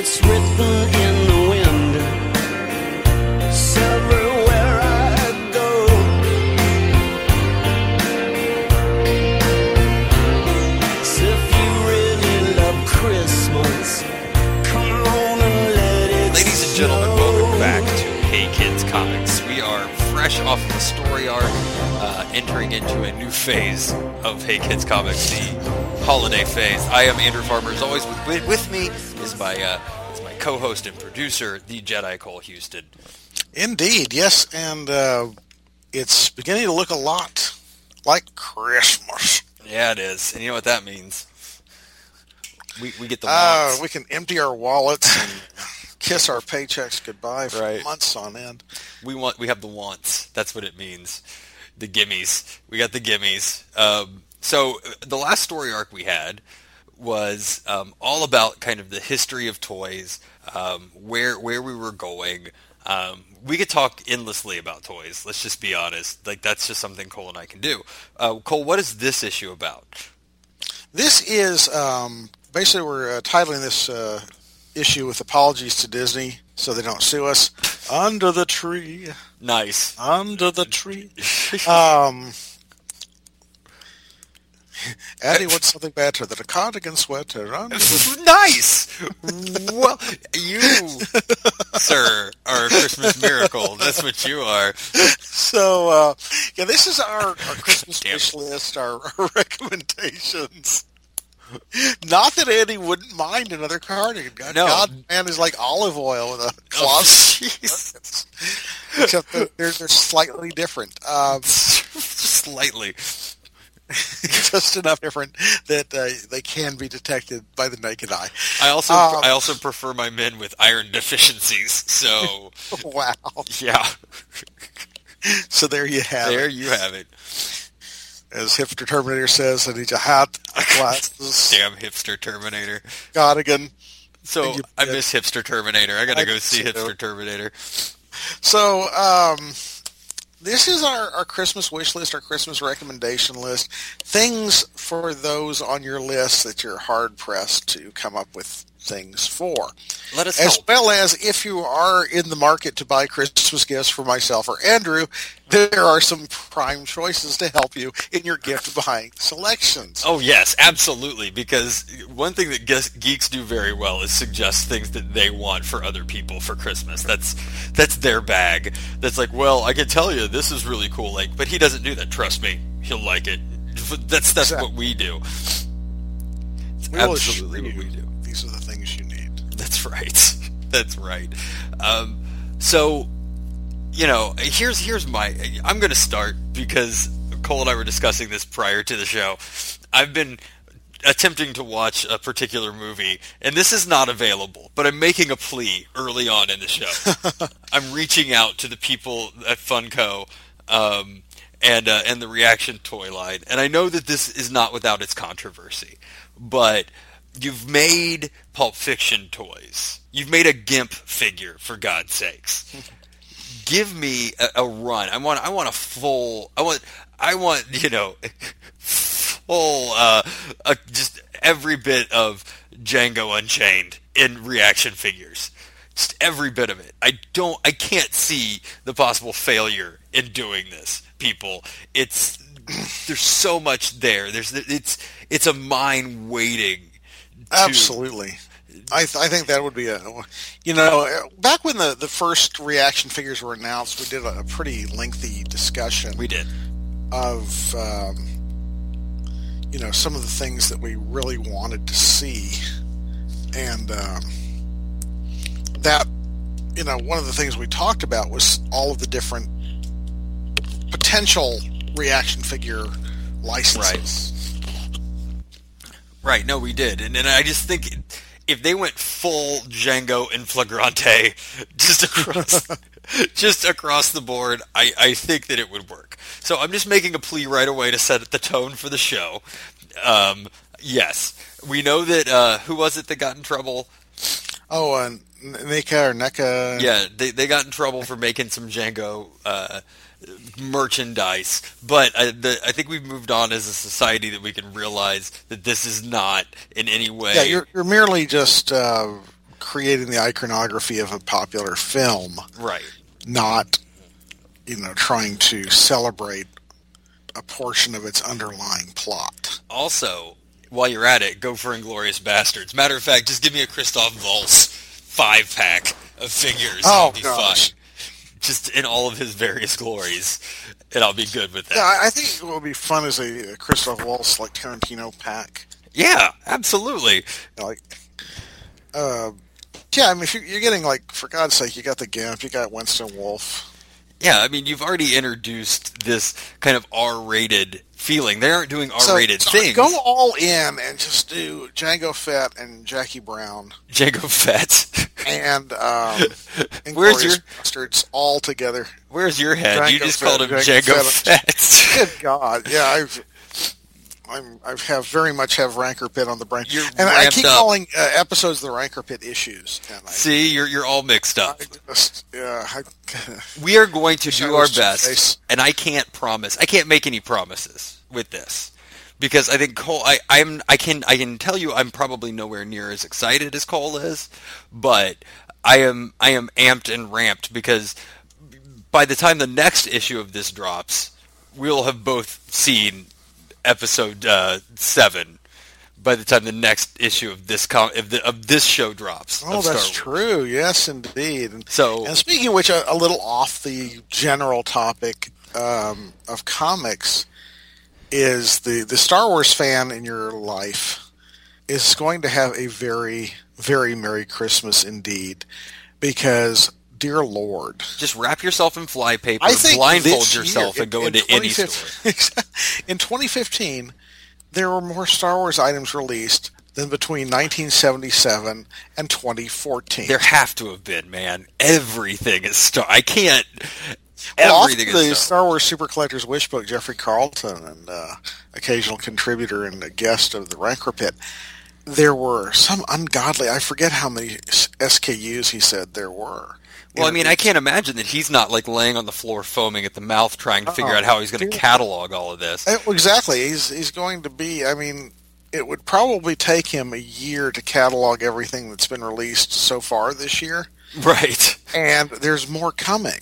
it's written in the wind. It's everywhere I go. So if you really love Christmas, come on and let it Ladies and gentlemen, welcome back to Hey Kids Comics. We are fresh off the story arc, entering into a new phase of Hey Kids Comics, the holiday phase. I am Andrew Farmer. As always, with me is my co-host and producer, the Jedi Cole Houston. Indeed, yes, and it's beginning to look a lot like Christmas. Yeah, it is. And you know what that means? We get the wants. We can empty our wallets and kiss our paychecks goodbye for Right. months on end. We have the wants. That's what it means. The gimmies. We got the gimmies. So the last story arc we had was all about kind of the history of toys, where we were going. We could talk endlessly about toys. Let's just be honest. Like, that's just something Cole and I can do. Cole, what is this issue about? This is basically we're titling this issue with apologies to Disney so they don't sue us. Under the tree. Nice. Under the tree. Addie wants something better than a cardigan sweater. Under the Nice! Well, you, sir, are a Christmas miracle. That's what you are. So, yeah, this is our Christmas Damn. wish list, our recommendations. Not that Andy wouldn't mind another cardigan. No. God, man, is like olive oil with a Oh, closet. jeez. Except that they're slightly different. Slightly. Just enough different that they can be detected by the naked eye. I also prefer my men with iron deficiencies. So, Wow. yeah. So there you have There it. you have it. As Hipster Terminator says, I need a hat, glasses, Damn hipster Terminator. cardigan. So, And you- I miss hipster Terminator. I gotta I go do see too. hipster Terminator. So, this is our Christmas wish list, our Christmas recommendation list. Things for those on your list that you're hard-pressed to come up with things for. Let us As help. well as if you are in the market to buy Christmas gifts for myself or Andrew, there are some prime choices to help you in your gift buying selections. Oh, yes, absolutely. Because one thing that geeks do very well is suggest things that they want for other people for Christmas. That's their bag. That's like, well, I can tell you this is really cool. Like, but he doesn't do that. Trust me, he'll like it. That's Exactly. what we do. It's We will absolutely assure what we you do. These are the things you need. That's right. That's right. So, you know, here's my... I'm going to start because Cole and I were discussing this prior to the show. I've been attempting to watch a particular movie, and this is not available, but I'm making a plea early on in the show. I'm reaching out to the people at Funko and the Reaction toy line, and I know that this is not without its controversy, but... You've made Pulp Fiction toys. You've made a GIMP figure, for God's sakes. Give me a run. I want a full. I want you know, full. Just every bit of Django Unchained in Reaction figures. Just every bit of it. I can't see the possible failure in doing this, people. There's so much there. It's a mind waiting. Absolutely. I think that would be back when the first Reaction figures were announced, we did a pretty lengthy discussion. We did. Of, some of the things that we really wanted to see. And that, one of the things we talked about was all of the different potential Reaction figure licenses. Right, no, we did. And I just think if they went full Django in Flagrante just across the board, I think that it would work. So I'm just making a plea right away to set the tone for the show. Yes, we know that, who was it that got in trouble? Oh, NECA. Yeah, they got in trouble for making some Django merchandise, but I think we've moved on as a society that we can realize that this is not in any way. Yeah, you're merely just creating the iconography of a popular film, Right. not, trying to celebrate a portion of its underlying plot. Also, while you're at it, go for Inglourious Bastards. Matter of fact, just give me a Christoph Waltz 5-pack of figures. Oh, It'll be gosh. fine. Just in all of his various glories, and I'll be good with that. Yeah, I think what would be fun is a Christoph Waltz, like, Tarantino pack. Yeah, absolutely. Like, yeah, I mean, if you're getting, like, for God's sake, you got the Gimp, you got Winston Wolfe. Yeah, I mean, you've already introduced this kind of R-rated feeling. They aren't doing R-rated things. Go all in and just do Django Fett and Jackie Brown. Django Fett. And Where's your Bastards all together. Where's your head? Django You just Fett, called him Django Django Fett. Good God. Yeah, I have very much have Rancor Pit on the brain. You're and I ramped keep up. calling episodes the Rancor Pit issues. And See, you're all mixed up. I We are going to do our Shadows best, Two-Face. and I can't make any promises with this because I think Cole. I can tell you I'm probably nowhere near as excited as Cole is, but I am amped and ramped because by the time the next issue of this drops, we'll have both seen episode 7. By the time the next issue of this of this show drops. Oh, of that's Star Wars. true. Yes, indeed. And speaking of which, a little off the general topic of comics is the Star Wars fan in your life is going to have a very, very Merry Christmas indeed, because, dear Lord, Just wrap yourself in flypaper, I think blindfold this yourself, year, and go into any store. In 2015, there were more Star Wars items released than between 1977 and 2014. There have to have been, man. Everything is Star. I can't. Well, Everything off the is Star Wars Super Collector's Wish Book, Jeffrey Carlton, and occasional contributor and a guest of the Rancor Pit, there were some ungodly, I forget how many SKUs he said there were. Well, I mean, I can't imagine that he's not like laying on the floor foaming at the mouth trying to figure out how he's going to catalog all of this. Exactly. He's going to be, I mean, it would probably take him a year to catalog everything that's been released so far this year. Right. And there's more coming.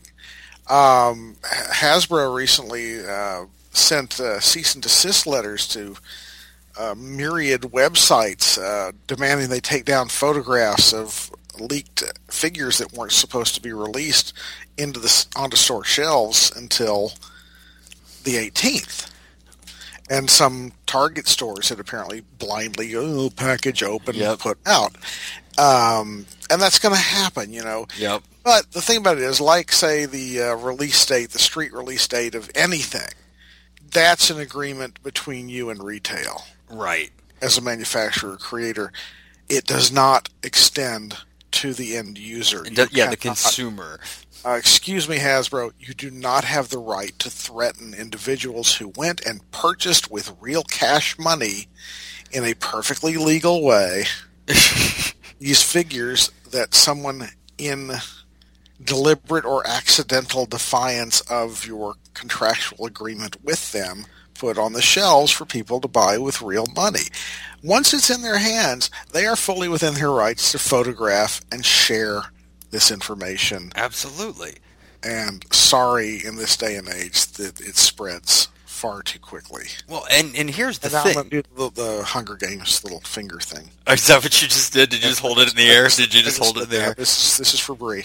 Hasbro recently sent cease and desist letters to myriad websites demanding they take down photographs of leaked figures that weren't supposed to be released onto store shelves until the 18th. And some Target stores had apparently blindly package open and put out. And that's going to happen, Yep. But the thing about it is, like, say, the release date, the street release date of anything, that's an agreement between you and retail. Right. As a manufacturer, creator, it does not extend to the end user. The consumer. Excuse me, Hasbro, you do not have the right to threaten individuals who went and purchased with real cash money in a perfectly legal way these figures that someone in deliberate or accidental defiance of your contractual agreement with them put on the shelves for people to buy with real money. Once it's in their hands, they are fully within their rights to photograph and share this information. Absolutely. And sorry, in this day and age, that it spreads far too quickly. Well, and here's the and thing. I'm going to do the Hunger Games little finger thing. Is that what you just did? Did you just hold it in the air? Did you just hold it in the air? This is for Brie.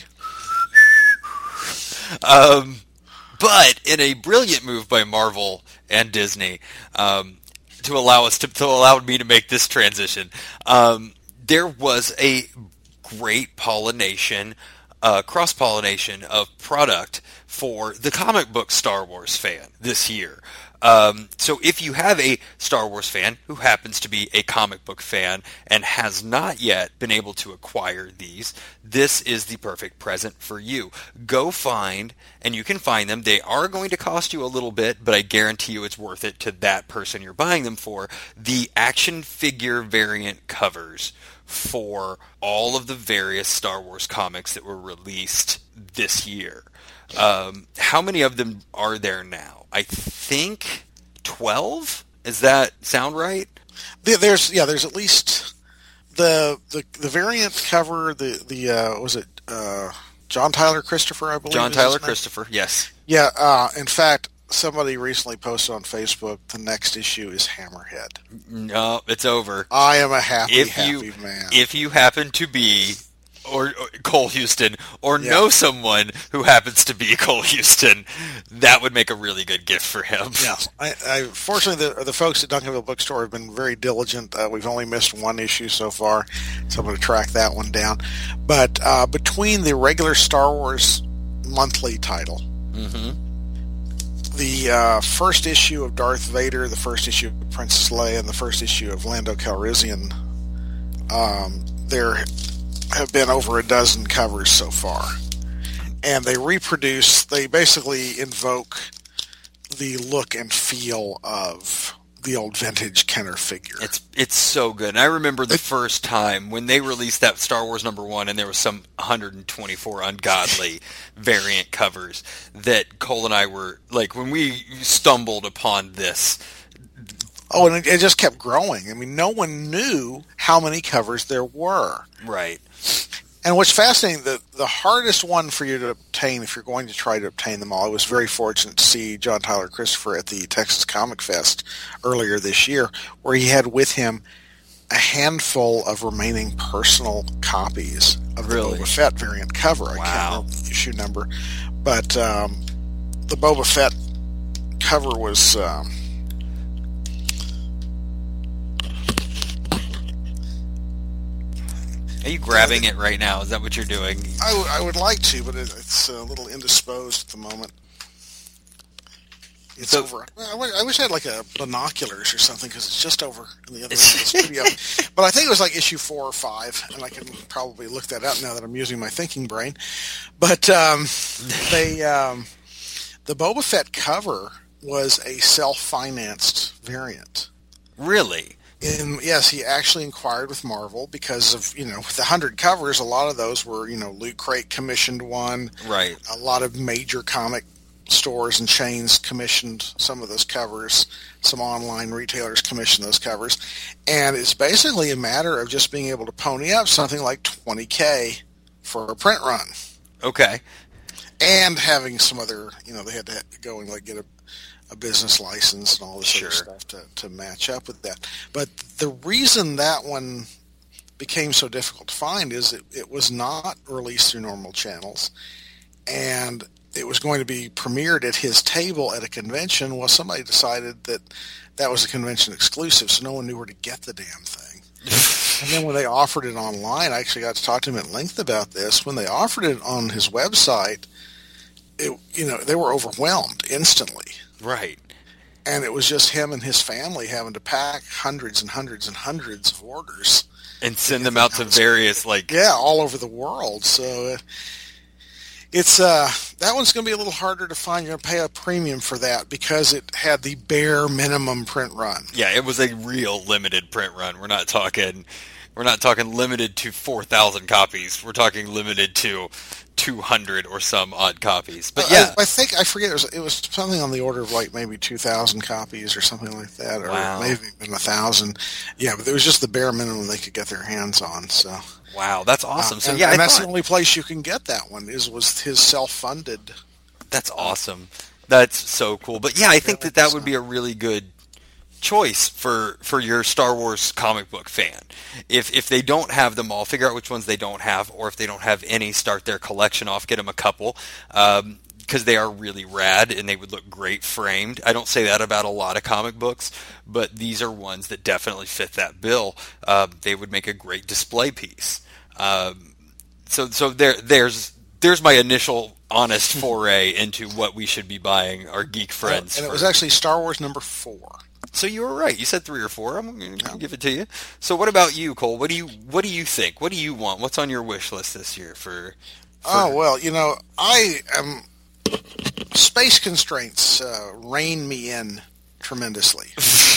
But in a brilliant move by Marvel and Disney, to allow me to make this transition, there was a great cross-pollination of product for the comic book Star Wars fan this year. So if you have a Star Wars fan who happens to be a comic book fan and has not yet been able to acquire these, this is the perfect present for you. Go find, and you can find them. They are going to cost you a little bit, but I guarantee you it's worth it to that person you're buying them for. The action figure variant covers for all of the various Star Wars comics that were released this year. How many of them are there now? I think 12? Does that sound right? There's at least the variant cover, was it John Tyler Christopher, I believe? John Tyler Christopher, yes. Yeah, in fact, somebody recently posted on Facebook, the next issue is Hammerhead. No, it's over. I am a happy man. If you happen to be or Cole Houston, or know someone who happens to be Cole Houston, that would make a really good gift for him. Yes. I fortunately, the folks at Duncanville Bookstore have been very diligent. We've only missed one issue so far, so I'm going to track that one down. But between the regular Star Wars monthly title, the first issue of Darth Vader, the first issue of Princess Leia, and the first issue of Lando Calrissian, there have been over a dozen covers so far. And they basically invoke the look and feel of the old vintage Kenner figure. It's so good. And I remember the first time when they released that Star Wars #1 and there was some 124 ungodly variant covers that Cole and I were, like, when we stumbled upon this. Oh, and it just kept growing. I mean, no one knew how many covers there were. Right. And what's fascinating, the hardest one for you to obtain, if you're going to try to obtain them all, I was very fortunate to see John Tyler Christopher at the Texas Comic Fest earlier this year, where he had with him a handful of remaining personal copies of the Boba Fett variant cover. I can't remember the issue number. But the Boba Fett cover was... Are you grabbing it right now? Is that what you're doing? I would like to, but it's a little indisposed at the moment. It's over. I wish I had like a binoculars or something, because it's just over in the other room. It's pretty up. But I think it was like issue 4 or 5, and I can probably look that up now that I'm using my thinking brain. But the Boba Fett cover was a self-financed variant. Really? Yes, he actually inquired with Marvel because of, with the 100 covers, a lot of those were, Loot Crate commissioned one. Right. A lot of major comic stores and chains commissioned some of those covers. Some online retailers commissioned those covers. And it's basically a matter of just being able to pony up something like $20,000 for a print run. Okay. And having some other, they had to go and get a business license and all this other stuff to match up with that. But the reason that one became so difficult to find is it was not released through normal channels, and it was going to be premiered at his table at a convention. Well, somebody decided that was a convention exclusive, so no one knew where to get the damn thing. And then when they offered it online, I actually got to talk to him at length about this. When they offered it on his website, they were overwhelmed instantly. Right. And it was just him and his family having to pack hundreds and hundreds and hundreds of orders. And send them out to various, all over the world. So it's that one's going to be a little harder to find. You're going to pay a premium for that because it had the bare minimum print run. Yeah, it was a real limited print run. We're not talking limited to 4,000 copies. We're talking limited to 200 or some odd copies. But yeah, I think I forget it was something on the order of maybe 2,000 copies or something like that, or maybe even 1,000. Yeah, but it was just the bare minimum they could get their hands on. So wow, that's awesome. So and that's the only place you can get that one was his self-funded. That's awesome. That's so cool. But yeah, I think that would be a really good choice for your Star Wars comic book fan. If they don't have them all, figure out which ones they don't have, or if they don't have any, start their collection off, get them a couple, because they are really rad and they would look great framed. I don't say that about a lot of comic books, but these are ones that definitely fit that bill. They would make a great display piece. So there's my initial honest foray into what we should be buying our geek friends. And it was actually Star Wars #4. So you were right. You said 3 or 4. I'm going to give it to you. So what about you, Cole? What do you think? What do you want? What's on your wish list this year for... Oh, well, I am... Space constraints rein me in tremendously.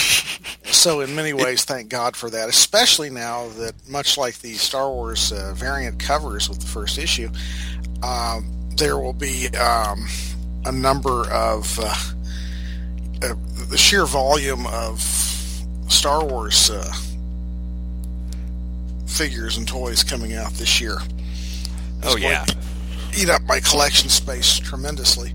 So in many ways, thank God for that, especially now that, much like the Star Wars variant covers with the first issue, there will be a number of... the sheer volume of Star Wars figures and toys coming out this year. Oh, yeah. Eat up my collection space tremendously.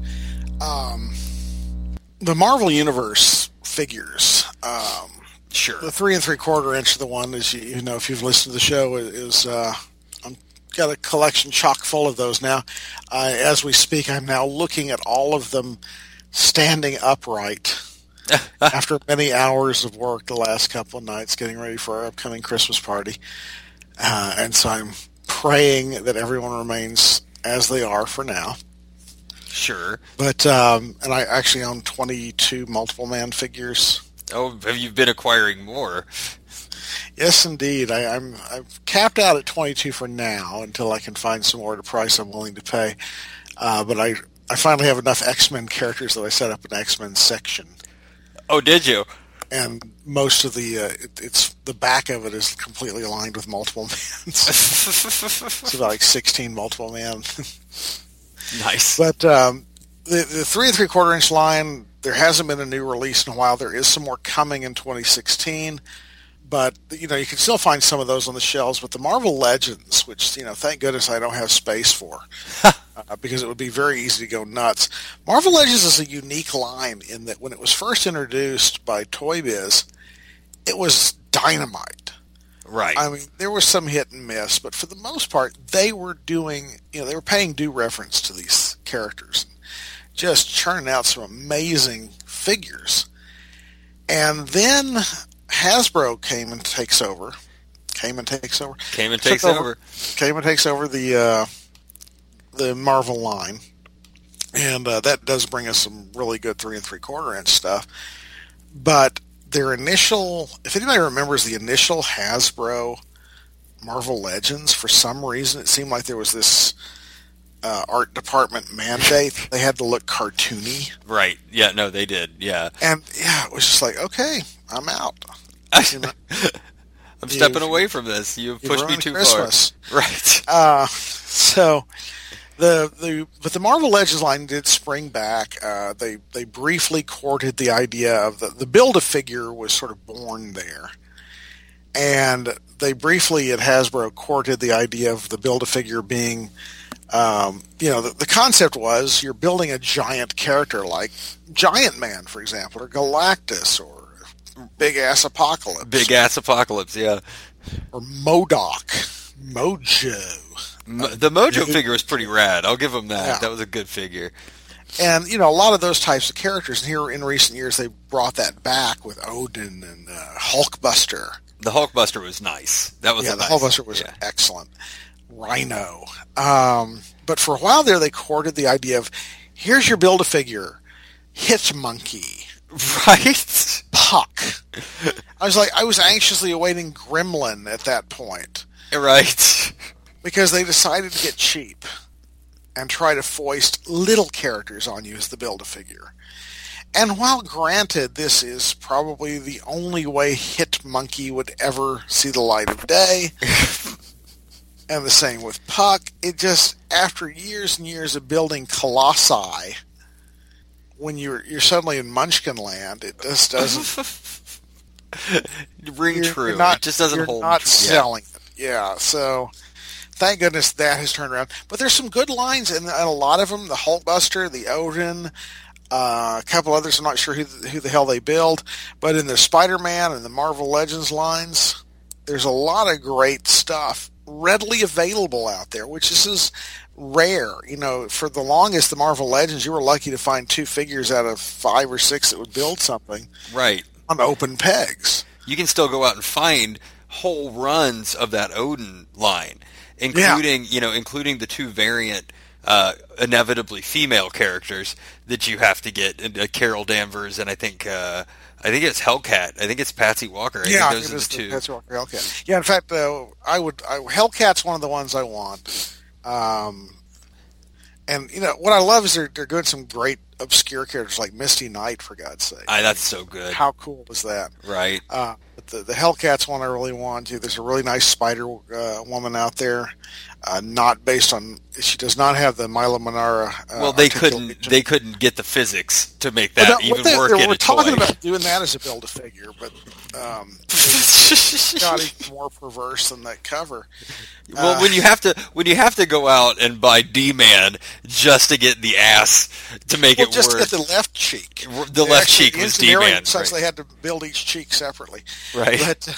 The Marvel Universe figures. Sure. The 3 3/4 inch, the one, as you know, if you've listened to the show, is I'm got a collection chock full of those now. As we speak, I'm now looking at all of them standing upright after many hours of work the last couple of nights getting ready for our upcoming Christmas party. And so I'm praying that everyone remains as they are for now. Sure. But and I actually own 22 multiple man figures. Oh, have you been acquiring more? Yes, indeed. I'm capped out at 22 for now until I can find some more at a price I'm willing to pay. But I finally have enough X-Men characters that I set up an X-Men section. Oh, did you? And most of the it's the back of it is completely aligned with multiple mans. It's about like 16 multiple man. Nice. But the 3 3/4 inch line, there hasn't been a new release in a while. There is some more coming in 2016. But, you know, you can still find some of those on the shelves. But the Marvel Legends, which, you know, thank goodness I don't have space for, because it would be very easy to go nuts. Marvel Legends is a unique line in that when it was first introduced by Toy Biz, it was dynamite. Right. I mean, there was some hit and miss, but for the most part, they were doing, you know, they were paying due reference to these characters, just churning out some amazing figures. And then Hasbro came and takes over the Marvel line, and that does bring us some really good 3 3/4 inch stuff. But their initial, if anybody remembers the initial Hasbro Marvel Legends, for some reason it seemed like there was this art department mandate. They had to look cartoony. Right. Yeah, no, they did. Yeah. And yeah, it was just like, okay, I'm out. You know, I'm stepping away from this. You've pushed me too Christmas. far. Right. So but the Marvel Legends line did spring back. They briefly courted the idea of the Build-A-Figure was sort of born there. And they briefly at Hasbro courted the idea of the Build-A-Figure being, you know, the concept was you're building a giant character like Giant Man, for example, or Galactus, or Big Ass Apocalypse. Big Ass Apocalypse, yeah. Or MODOK. Mojo. The Mojo figure was pretty rad. I'll give them that. Yeah. That was a good figure. And, you know, a lot of those types of characters, and here in recent years they brought that back with Odin and Hulkbuster. The Hulkbuster was nice. That was the Hulkbuster was excellent. Rhino. But for a while there, they courted the idea of, here's your Build-A-Figure, Hitmonkey. Right? Puck. I was anxiously awaiting Gremlin at that point. Right. Because they decided to get cheap and try to foist little characters on you as the Build-A-Figure. And while granted, this is probably the only way Hitmonkey would ever see the light of day, and the same with Puck, it just, after years and years of building Colossi, when you're suddenly in Munchkin Land, it just doesn't ring true. It just doesn't hold. You're not selling it. Yeah, so thank goodness that has turned around. But there's some good lines, and a lot of them, the Hulkbuster, the Odin, a couple others, I'm not sure who the hell they build, but in the Spider-Man and the Marvel Legends lines, there's a lot of great stuff readily available out there, which is rare. You know, for the longest, the Marvel Legends, you were lucky to find 2 figures out of 5 or 6 that would build something. Right. On open pegs. You can still go out and find whole runs of that Odin line, including including the 2 variant inevitably female characters that you have to get, Carol Danvers, and I think it's Hellcat. I think it's Patsy Walker. I think those are the 2. Patsy Walker, Hellcat. Yeah, in fact, Hellcat's one of the ones I want. And you know what I love is they're doing some great obscure characters like Misty Knight, for God's sake. That's so good. How cool is that? Right. But the Hellcats one I really want to. There's a really nice Spider Woman out there, not based on. She does not have the Milo Manara. Well, they couldn't get the physics to make that work in a toy. We're talking about doing that as a Build-A-Figure, but it got even more perverse than that cover. Well, when you have to go out and buy D-Man just to get the ass to make it just work. to get the left cheek. The left cheek was D-Man. Since right. they had to build each cheek separately. Right.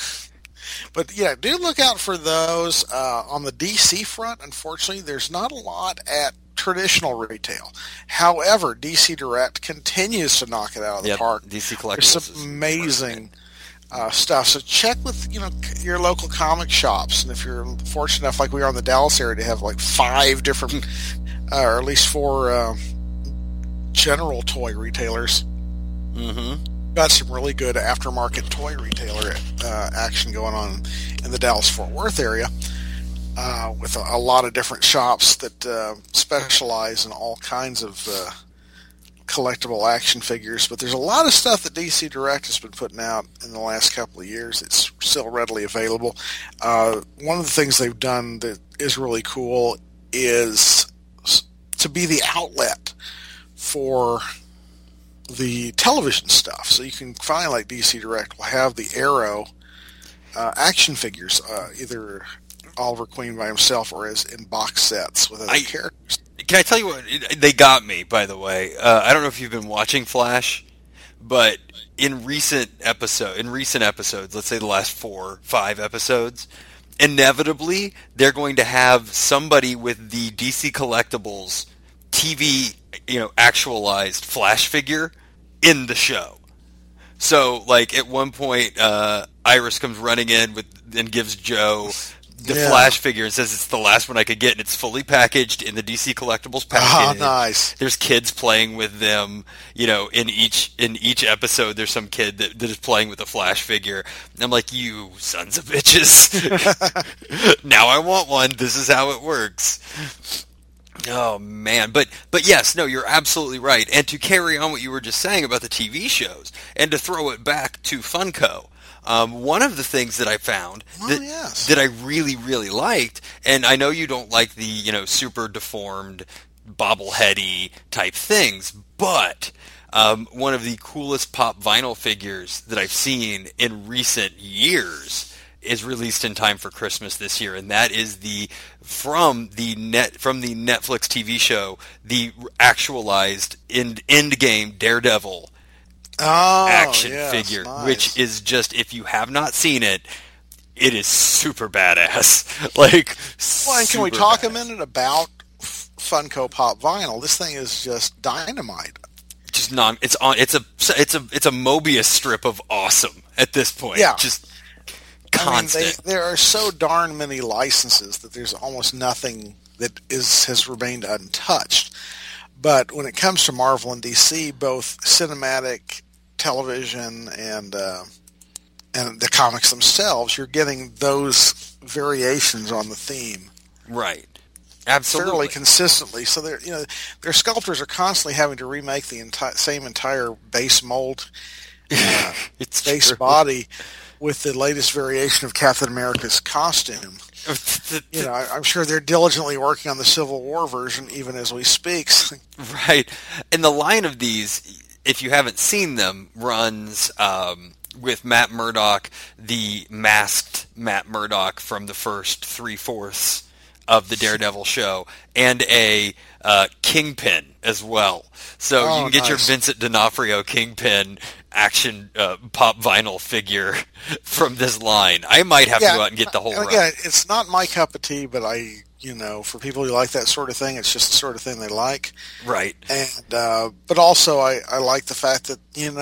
But yeah, do look out for those. On the DC front, unfortunately, there's not a lot at traditional retail. However, DC Direct continues to knock it out of the park. DC Collectibles. There's some amazing stuff. So check with your local comic shops, and if you're fortunate enough, like we are in the Dallas area, to have like 5 different, or at least 4 general toy retailers. Mm-hmm. Got some really good aftermarket toy retailer action going on in the Dallas-Fort Worth area, with a lot of different shops that specialize in all kinds of collectible action figures. But there's a lot of stuff that DC Direct has been putting out in the last couple of years. It's still readily available. One of the things they've done that is really cool is to be the outlet for the television stuff. So you can find, like, DC Direct will have the Arrow action figures, either Oliver Queen by himself or as in box sets with other characters. Can I tell you what? They got me, by the way. I don't know if you've been watching Flash, but in recent episodes, let's say the last 4 or 5 episodes, inevitably they're going to have somebody with the DC Collectibles TV, actualized Flash figure in the show. So, like, at one point, Iris comes running in and gives Joe the Flash figure and says it's the last one I could get, and it's fully packaged in the DC Collectibles package. Oh, nice. There's kids playing with them. In each episode, there's some kid that is playing with a Flash figure. And I'm like, you sons of bitches. Now I want one. This is how it works. Oh, man. But yes, no, you're absolutely right. And to carry on what you were just saying about the TV shows, and to throw it back to Funko, one of the things that I found that I really, really liked, and I know you don't like the, super deformed, bobbleheady type things, but one of the coolest pop vinyl figures that I've seen in recent years is released in time for Christmas this year, and that is from the Netflix TV show, the actualized Endgame Daredevil action figure, nice. Which is just, if you have not seen it, it is super badass. Like, well, and can we talk a minute about Funko Pop Vinyl? This thing is just dynamite. It's a Mobius strip of awesome at this point. Yeah. Just constant. There are so darn many licenses that there's almost nothing that has remained untouched. But when it comes to Marvel and DC, both cinematic, television, and the comics themselves, you're getting those variations on the theme, right? Absolutely, fairly consistently. So their sculptors are constantly having to remake the entire base mold, base body, with the latest variation of Captain America's costume. I'm sure they're diligently working on the Civil War version even as we speak. Right. And the line of these, if you haven't seen them, runs with Matt Murdock, the masked Matt Murdock from the first 3/4 of the Daredevil show, and a Kingpin as well. So you can get your Vincent D'Onofrio Kingpin action pop vinyl figure from this line. I might have to go out and get the whole run. Again, it's not my cup of tea, but for people who like that sort of thing, it's just the sort of thing they like. Right. And but also I like the fact that,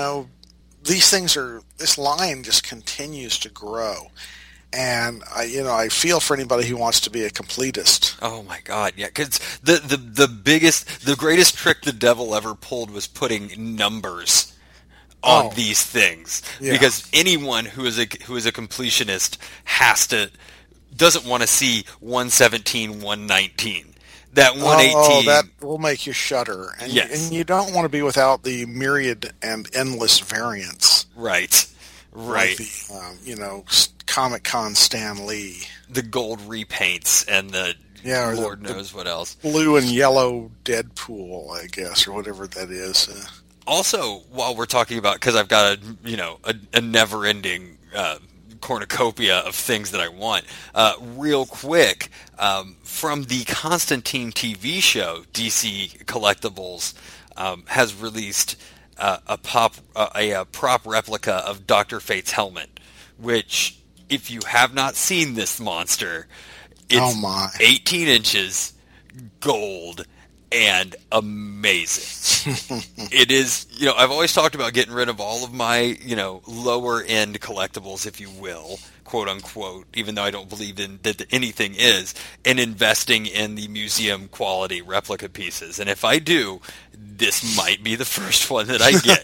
this line just continues to grow. And I feel for anybody who wants to be a completist. Oh my God, yeah! Because the greatest trick the devil ever pulled was putting numbers on these things. Yeah. Because anyone who is a completionist doesn't want to see 117, 119. That 118. That will make you shudder. And, and you don't want to be without the myriad and endless variants. Right. Right. Like the, Comic-Con Stan Lee. The gold repaints and the or Lord knows what else. Blue and yellow Deadpool, I guess, or whatever that is. Also, while we're talking about, because I've got a never-ending cornucopia of things that I want, real quick, from the Constantine TV show, DC Collectibles has released a prop replica of Dr. Fate's helmet, which, if you have not seen this monster, it's 18 inches, gold, and amazing. It is, I've always talked about getting rid of all of my, lower end collectibles, if you will, quote unquote, even though I don't believe in that anything is, and investing in the museum quality replica pieces. And if I do, this might be the first one that I get.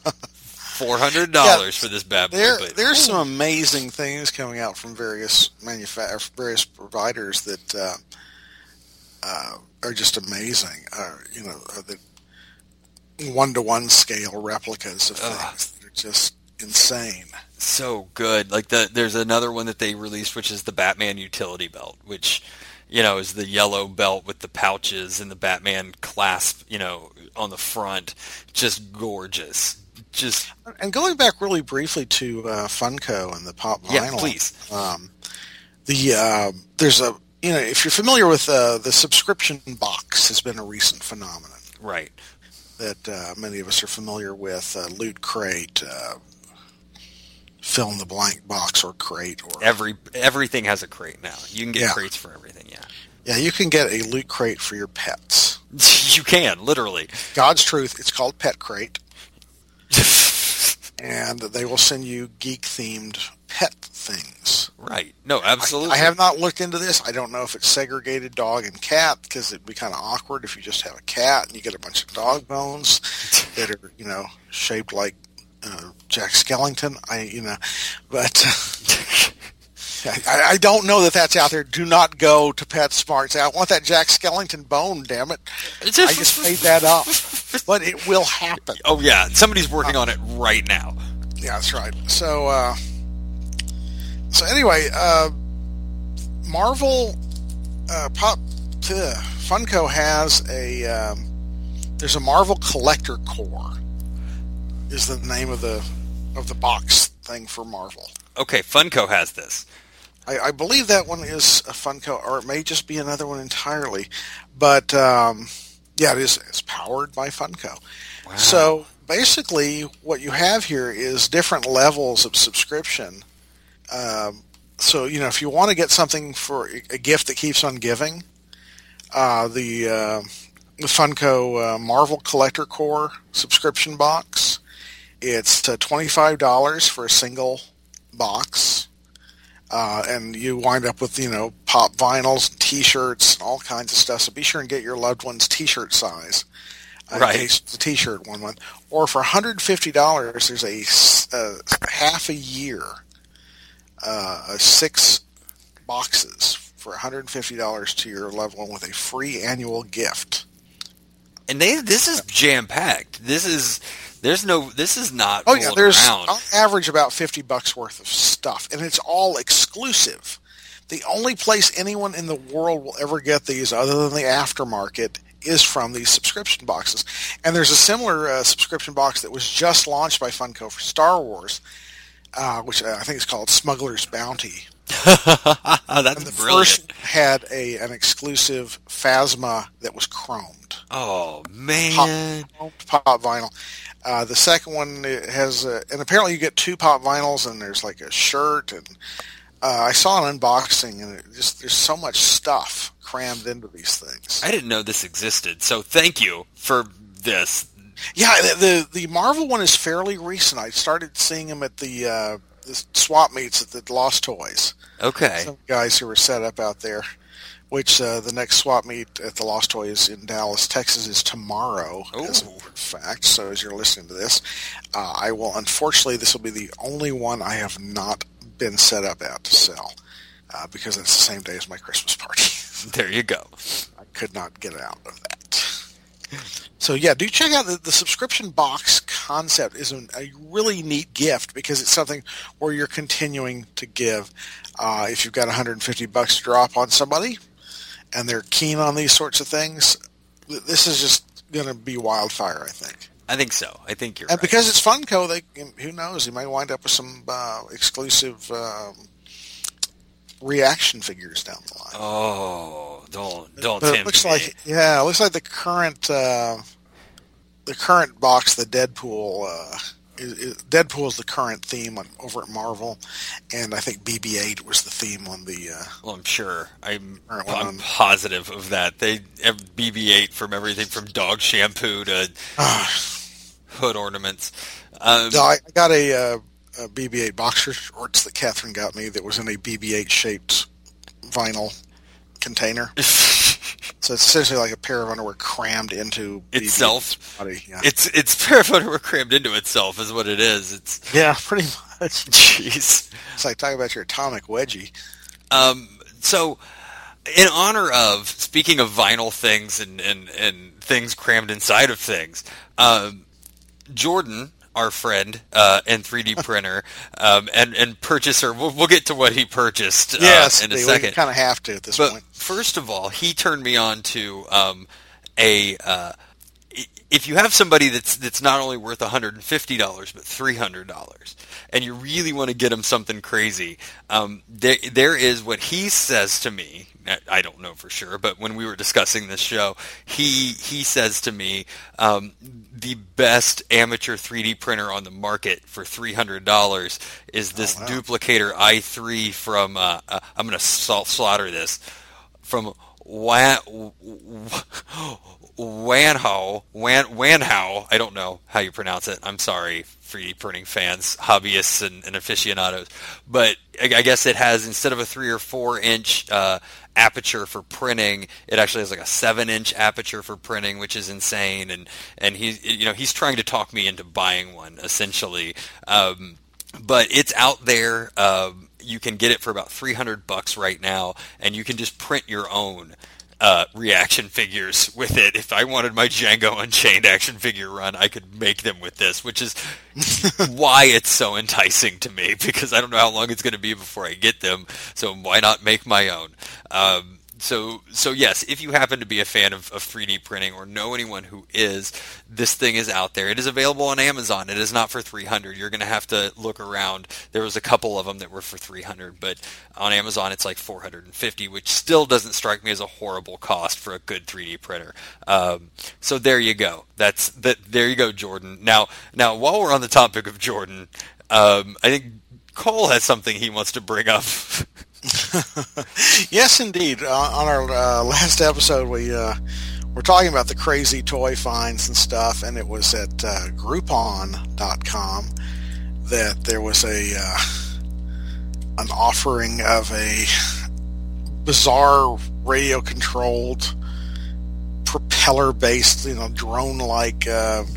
$400 for this bad boy. There's some amazing things coming out from various various providers that are just amazing. The 1-to-1 scale replicas of things that are just insane. So good. Like there's another one that they released, which is the Batman utility belt, which is the yellow belt with the pouches and the Batman clasp, on the front. Just gorgeous. And going back really briefly to Funko and the pop vinyl. Yeah, please. There's a if you're familiar with the subscription box, has been a recent phenomenon. Right. That many of us are familiar with. Loot Crate, fill in the blank box or crate, or everything has a crate now. You can get crates for everything. Yeah. Yeah, you can get a Loot Crate for your pets. You can, literally. God's truth. It's called Pet Crate. And they will send you geek-themed pet things. Right. No, absolutely. I have not looked into this. I don't know if it's segregated dog and cat, because it'd be kind of awkward if you just have a cat and you get a bunch of dog bones that are, shaped like Jack Skellington. I don't know that that's out there. Do not go to PetSmart. Say, I want that Jack Skellington bone, damn it. I just made that up. But it will happen. Oh, yeah. Somebody's working on it right now. Yeah, that's right. So anyway, Marvel Funko has there's a Marvel Collector Core is the name of the box thing for Marvel. Okay, Funko has this. I believe that one is a Funko, or it may just be another one entirely. But, it is. It's powered by Funko. Wow. So, basically, what you have here is different levels of subscription. So, if you want to get something for a gift that keeps on giving, the Funko Marvel Collector Core subscription box, it's $25 for a single box. And you wind up with, pop vinyls, and T-shirts, and all kinds of stuff. So be sure and get your loved one's T-shirt size. Right. In case it's a T-shirt one month. Or for $150, there's a half a year, 6 boxes for $150 to your loved one with a free annual gift. And this is jam-packed. This is not there's around. On average about $50 worth of stuff, and it's all exclusive. The only place anyone in the world will ever get these, other than the aftermarket, is from these subscription boxes. And there's a similar subscription box that was just launched by Funko for Star Wars, which I think is called Smuggler's Bounty. That's and the brilliant. first had an exclusive Phasma that was chromed. Oh, man. Pop vinyl. The second one has, and apparently you get 2 pop vinyls, and there's like a shirt, and I saw an unboxing, and there's so much stuff crammed into these things. I didn't know this existed, so thank you for this. Yeah, the Marvel one is fairly recent. I started seeing them at the swap meets at the Lost Toys. Okay. Some guys who were set up out there, which the next swap meet at the Lost Toys in Dallas, Texas is tomorrow, as a matter of fact. So as you're listening to this, I will, unfortunately, this will be the only one I have not been set up at to sell, because it's the same day as my Christmas party. There you go. I could not get out of that. So yeah, do check out the subscription box concept is a really neat gift because it's something where you're continuing to give. If you've got $150 to drop on somebody and they're keen on these sorts of things, this is just going to be wildfire, I think. I think so. I think you're and right. Because it's Funko, who knows? You might wind up with some exclusive reaction figures down the line. Oh, don't But tempt it looks me. like it looks like the current box, the Deadpool. Deadpool is the current theme over at Marvel, and I think BB-8 was the theme on the. Well, I'm sure. I'm one. positive of that. They have BB-8 from everything from dog shampoo to hood ornaments. No, I got a BB-8 boxer shorts that Catherine got me that was in a BB-8 shaped vinyl container. So it's essentially like a pair of underwear crammed into itself. Body. Yeah. It's a pair of underwear crammed into itself, is what it is. It's pretty much. Jeez. It's like talking about your atomic wedgie. So, in honor of speaking of vinyl things and things crammed inside of things, Jordan, our friend and 3D printer and purchaser. We'll get to what he purchased in a second. We kind of have to at this point. First of all, he turned me on to if you have somebody that's not only worth $150 but $300, and you really want to get them something crazy, there is what he says to me. I don't know for sure, but when we were discussing this show, he says to me, the best amateur 3D printer on the market for $300 is this Duplicator i3 from I'm going to slaughter this, from Wanhao. I don't know how you pronounce it. I'm sorry, 3D printing fans, hobbyists, and aficionados. But I guess it has, instead of a 3 or 4 inch aperture for printing, it actually has like a 7-inch aperture for printing, which is insane. And he's trying to talk me into buying one, essentially. But it's out there. You can get it for about $300 right now, and you can just print your own reaction figures with it. If I wanted my Django Unchained action figure run, I could make them with this, which is why it's so enticing to me, because I don't know how long it's going to be before I get them, so why not make my own? So yes, if you happen to be a fan of 3D printing or know anyone who is, this thing is out there. It is available on Amazon. It is not for $300. You're going to have to look around. There was a couple of them that were for $300, but on Amazon it's like $450, which still doesn't strike me as a horrible cost for a good 3D printer. So there you go. There you go, Jordan. Now while we're on the topic of Jordan, I think Cole has something he wants to bring up. Yes, indeed. On our last episode, we were talking about the crazy toy finds and stuff, and it was at Groupon.com that there was an offering of a bizarre radio-controlled, propeller-based, drone-like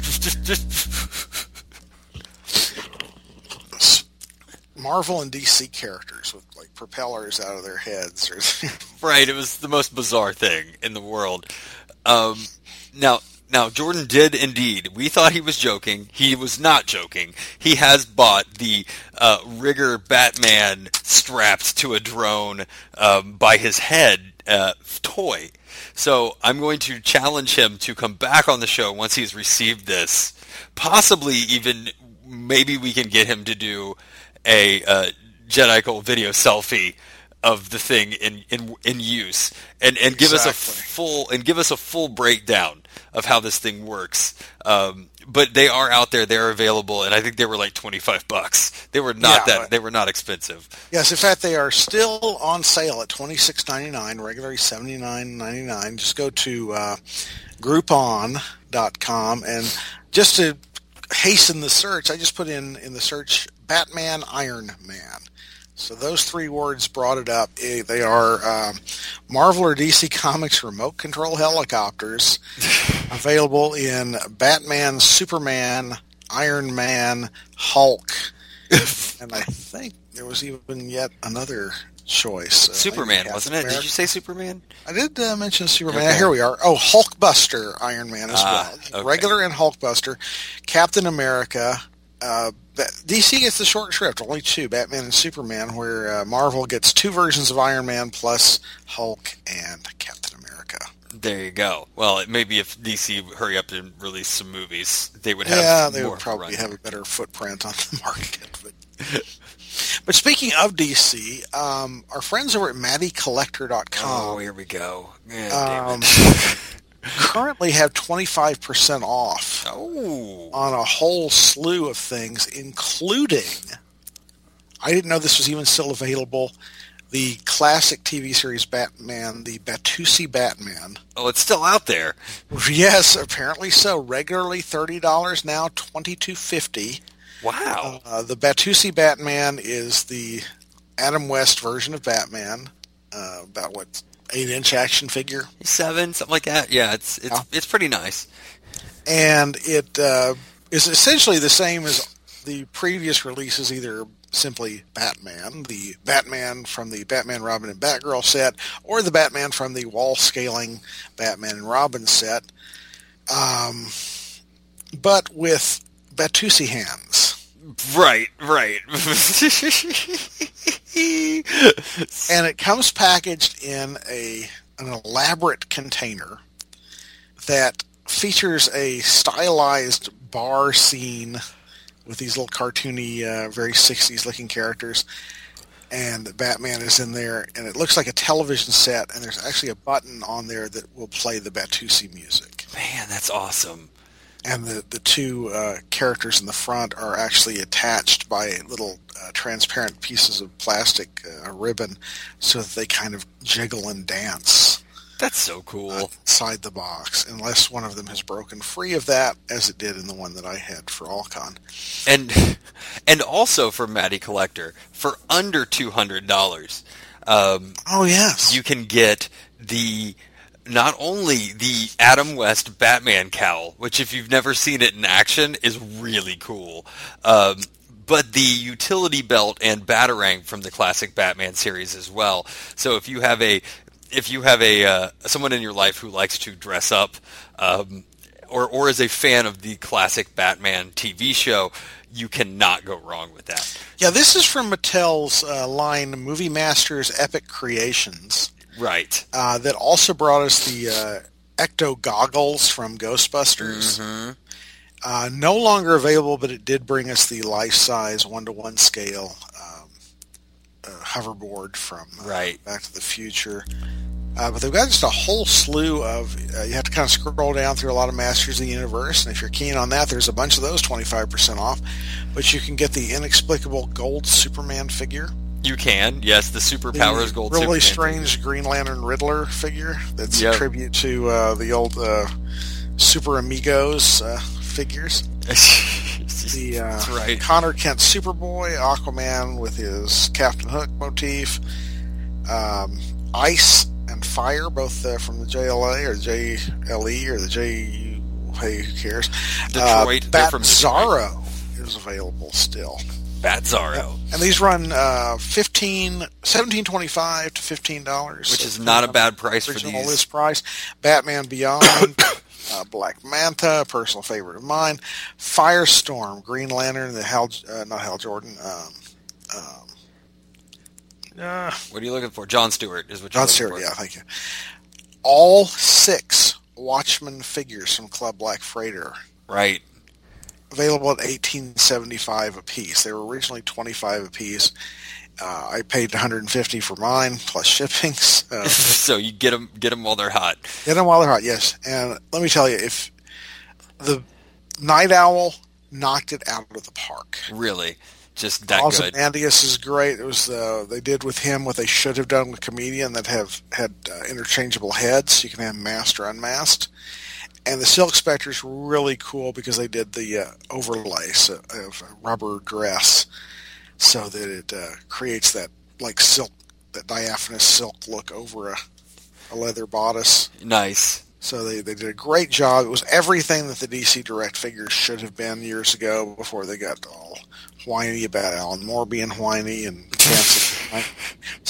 Marvel and DC characters with like propellers out of their heads. Right, it was the most bizarre thing in the world. Now Jordan did indeed. We thought he was joking. He was not joking. He has bought the Rigger Batman strapped to a drone by his head toy. So I'm going to challenge him to come back on the show once he's received this. Possibly even, maybe we can get him to do a Jedi Cole video selfie of the thing in use, and give us a full breakdown of how this thing works. But they are out there; they're available, and I think they were like $25. They were not they were not expensive. Yes, in fact, they are still on sale at $26.99, regularly $79.99. Just go to Groupon.com, and just to hasten the search, I just put in the search Batman, Iron Man. So those 3 words brought it up. They are Marvel or DC Comics remote control helicopters available in Batman, Superman, Iron Man, Hulk, and I think there was even yet another choice. Superman, Captain wasn't it? America. Did you say Superman? I did mention Superman. Okay. Here we are. Oh, Hulkbuster Iron Man as well. Okay. Regular and Hulkbuster. Captain America. DC gets the short shrift, only 2, Batman and Superman, where Marvel gets 2 versions of Iron Man plus Hulk and Captain America. There you go. Well, maybe if DC hurry up and release some movies, they would have they more would to probably run have a better footprint on the market. But speaking of DC, our friends over at MattyCollector.com Oh, here we go. Yeah, damn it. currently have 25% off Oh. on a whole slew of things, including, I didn't know this was even still available, the classic TV series Batman, the Batusi Batman. Oh, it's still out there. Yes, apparently so. Regularly $30, now $22.50. Wow. The Batusi Batman is the Adam West version of Batman, about 8-inch action figure, 7, something like that. Yeah, it's pretty nice. and it is essentially the same as the previous releases, either simply Batman, the Batman from the Batman, Robin, and Batgirl set, or the Batman from the wall-scaling Batman and Robin set, but with Batusi hands. Right. And it comes packaged in an elaborate container that features a stylized bar scene with these little cartoony, very 60s looking characters. And Batman is in there, and it looks like a television set, and there's actually a button on there that will play the Batusi music. Man, that's awesome. And the 2 characters in the front are actually attached by little transparent pieces of plastic ribbon so that they kind of jiggle and dance That's so cool. inside the box, unless one of them has broken free of that, as it did in the one that I had for Alcon. And also for Matty Collector, for under $200, Oh, yes. you can get not only the Adam West Batman cowl, which if you've never seen it in action is really cool, but the utility belt and Batarang from the classic Batman series as well. So if you have someone in your life who likes to dress up, or is a fan of the classic Batman TV show, you cannot go wrong with that. Yeah, this is from Mattel's line Movie Masters Epic Creations. Right. That also brought us the Ecto goggles from Ghostbusters. Mm-hmm. No longer available, but it did bring us the life-size 1-to-1 scale hoverboard from Right. Back to the Future. But they've got just a whole slew of, you have to kind of scroll down through a lot of Masters of the Universe, and if you're keen on that, there's a bunch of those 25% off. But you can get the inexplicable gold Superman figure. You can, yes, the Superpowers Gold really Superman strange Green Lantern Riddler figure that's Yep. a tribute to the old Super Amigos figures. The That's right. Connor Kent Superboy, Aquaman with his Captain Hook motif, Ice and Fire, both from the JLA or the JLE or the JU, hey, who cares? Detroit, they're Bat from Detroit. Zorro is available still. Bat Zorro, And these run $17.25 to $15, which is not a bad price for original these. list price. Batman Beyond, Black Manta, a personal favorite of mine. Firestorm, Green Lantern, not Hal Jordan. What are you looking for? John Stewart is what you're John looking Stewart, for. yeah, thank you. All 6 Watchmen figures from Club Black Freighter. Right. Available at $18.75 a piece. They were originally $25 a piece. I paid $150 for mine plus shipping. So So you get them while they're hot. get them while they're hot, yes. And let me tell you, if the Night Owl knocked it out of the park. Really, just that good. Ozymandias is great. It was they did with him what they should have done with Comedian, that had interchangeable heads. You can have masked or unmasked. And the Silk Spectre's really cool because they did the overlays of rubber dress so that it creates that like silk, that diaphanous silk look over a leather bodice. Nice. So they did a great job. It was everything that the DC Direct figures should have been years ago before they got all whiny about Alan Moore being whiny and canceling.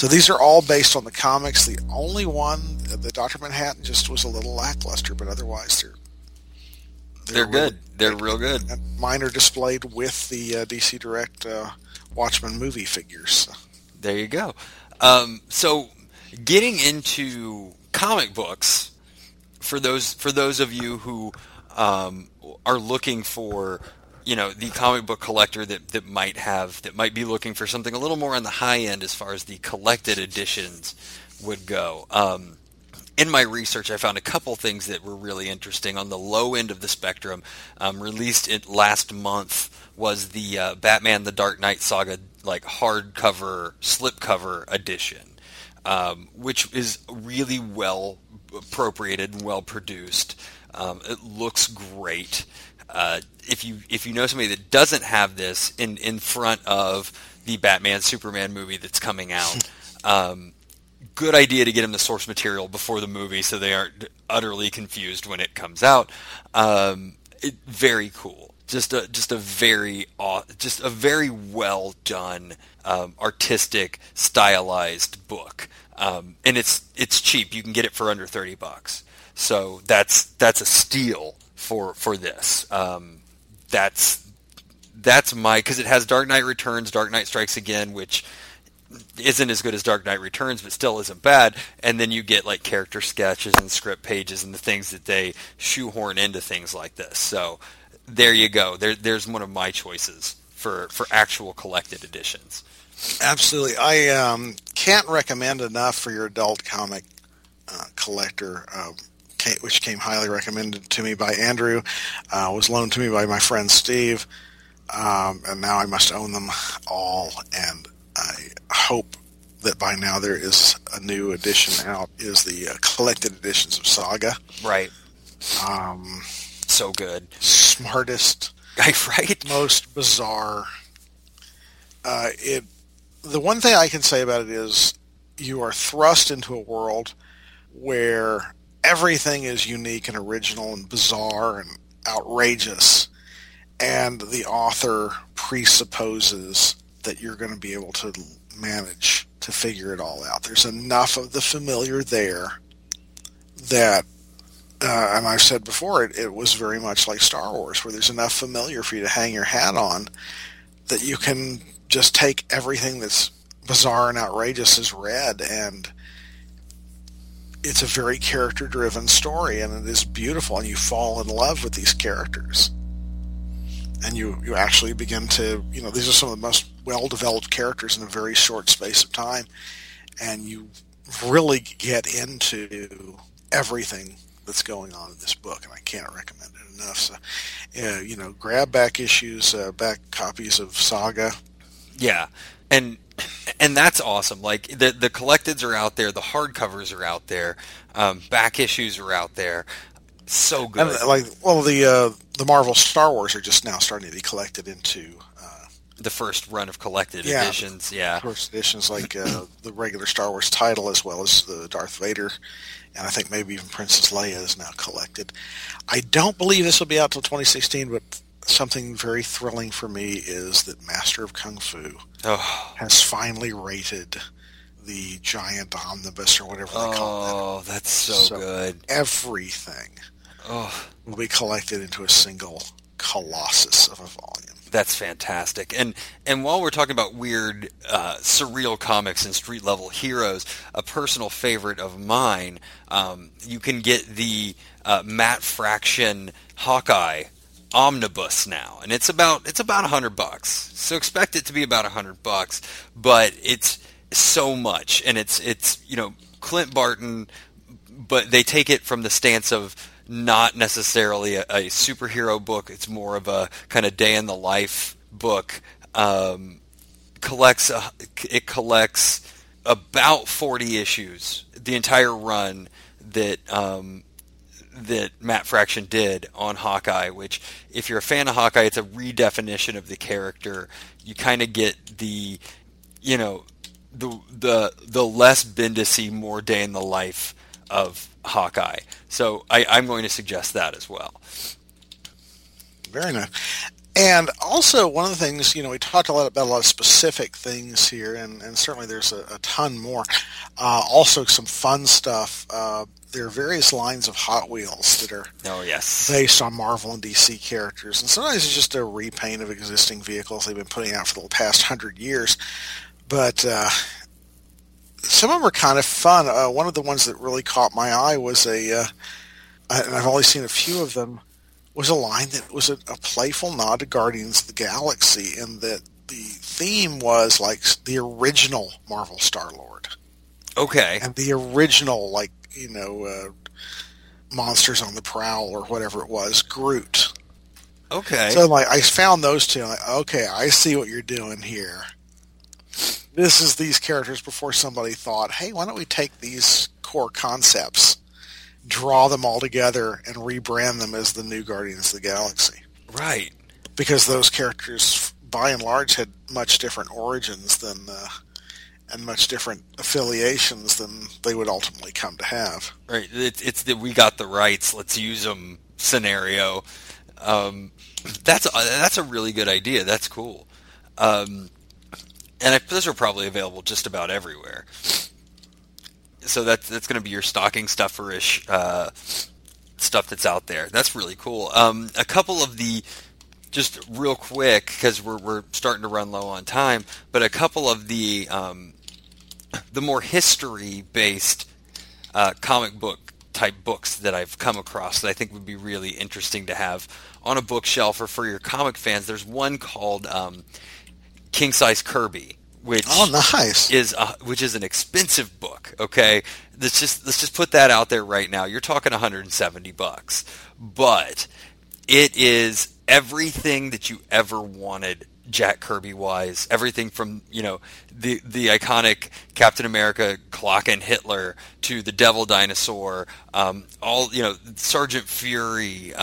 So these are all based on the comics. The only one, the Dr. Manhattan, just was a little lackluster, but otherwise they're good. They're real good. And mine are displayed with the DC Direct Watchmen movie figures. There you go. So getting into comic books, for those of you who are looking for, the comic book collector that might be looking for something a little more on the high end as far as the collected editions would go. In my research, I found a couple things that were really interesting. On the low end of the spectrum, released last month was the Batman: The Dark Knight Saga hardcover slipcover edition, which is really well appropriated and well produced. It looks great. If you know somebody that doesn't have this in front of the Batman Superman movie that's coming out, good idea to get them the source material before the movie so they aren't utterly confused when it comes out. Very cool. Just a very well done, artistic, stylized book. And it's cheap. You can get it for under $30. So that's a steal for this. That's because it has Dark Knight Returns, Dark Knight Strikes Again, which isn't as good as Dark Knight Returns, but still isn't bad. And then you get character sketches and script pages and the things that they shoehorn into things like this. So there you go. There's one of my choices for actual collected editions. Absolutely. I can't recommend enough for your adult comic collector, which came highly recommended to me by Andrew, was loaned to me by my friend Steve, and now I must own them all, and I hope that by now there is a new edition out, is the collected editions of Saga. Right. So good. Smartest. Right? Most bizarre. The one thing I can say about it is you are thrust into a world where everything is unique and original and bizarre and outrageous, and the author presupposes that you're going to be able to manage to figure it all out. There's enough of the familiar there that, and I've said before, it was very much like Star Wars, where there's enough familiar for you to hang your hat on that you can just take everything that's bizarre and outrageous as read, and it's a very character-driven story, and it is beautiful, and you fall in love with these characters. And you actually begin to, these are some of the most well-developed characters in a very short space of time, and you really get into everything that's going on in this book, and I can't recommend it enough. So, grab back copies of Saga. Yeah, and that's awesome. The collecteds are out there, the hardcovers are out there, back issues are out there. So good. And the Marvel Star Wars are just now starting to be collected into the first run of collected editions. Yeah, first editions the regular Star Wars title as well as the Darth Vader, and I think maybe even Princess Leia is now collected. I don't believe this will be out till 2016, but something very thrilling for me is that Master of Kung Fu has finally rated the giant omnibus or whatever they call it. Oh, that's so good. Everything will be collected into a single colossus of a volume. That's fantastic. And while we're talking about weird, surreal comics and street-level heroes, a personal favorite of mine, you can get the Matt Fraction Hawkeye omnibus now, and it's about $100. So expect it to be about $100, but it's so much, and it's Clint Barton, but they take it from the stance of not necessarily a superhero book. It's more of a kind of day in the life book. It collects about 40 issues, the entire run that Matt Fraction did on Hawkeye, which, if you're a fan of Hawkeye, it's a redefinition of the character. You kind of get the less Bendis-y, more day in the life of Hawkeye. So I'm going to suggest that as well. Very nice. And also, one of the things, we talked about a lot of specific things here, and certainly there's a ton more. Also, some fun stuff. There are various lines of Hot Wheels that are based on Marvel and DC characters, and sometimes it's just a repaint of existing vehicles they've been putting out for the past 100 years. But some of them are kind of fun. One of the ones that really caught my eye was and I've only seen a few of them, was a line that was a playful nod to Guardians of the Galaxy, and that the theme was like the original Marvel Star-Lord. Okay. And the original, Monsters on the Prowl or whatever it was, Groot. Okay. So I found those two, and okay, I see what you're doing here. This is these characters before somebody thought, hey, why don't we take these core concepts, draw them all together, and rebrand them as the new Guardians of the Galaxy. Right. Because those characters, by and large, had much different origins than, and much different affiliations than they would ultimately come to have. Right. It's the we got the rights, let's use them scenario. That's a really good idea. That's cool. And those are probably available just about everywhere. So that's going to be your stocking stufferish stuff that's out there. That's really cool. A couple of the, just real quick, because we're starting to run low on time, but a couple of the more history-based comic book type books that I've come across that I think would be really interesting to have on a bookshelf or for your comic fans. There's one called King Size Kirby, which nice. Which is an expensive book. Okay, let's just put that out there right now. You're talking $170, but it is everything that you ever wanted Jack Kirby wise. Everything from the iconic Captain America clocking Hitler to the Devil Dinosaur, all Sergeant Fury,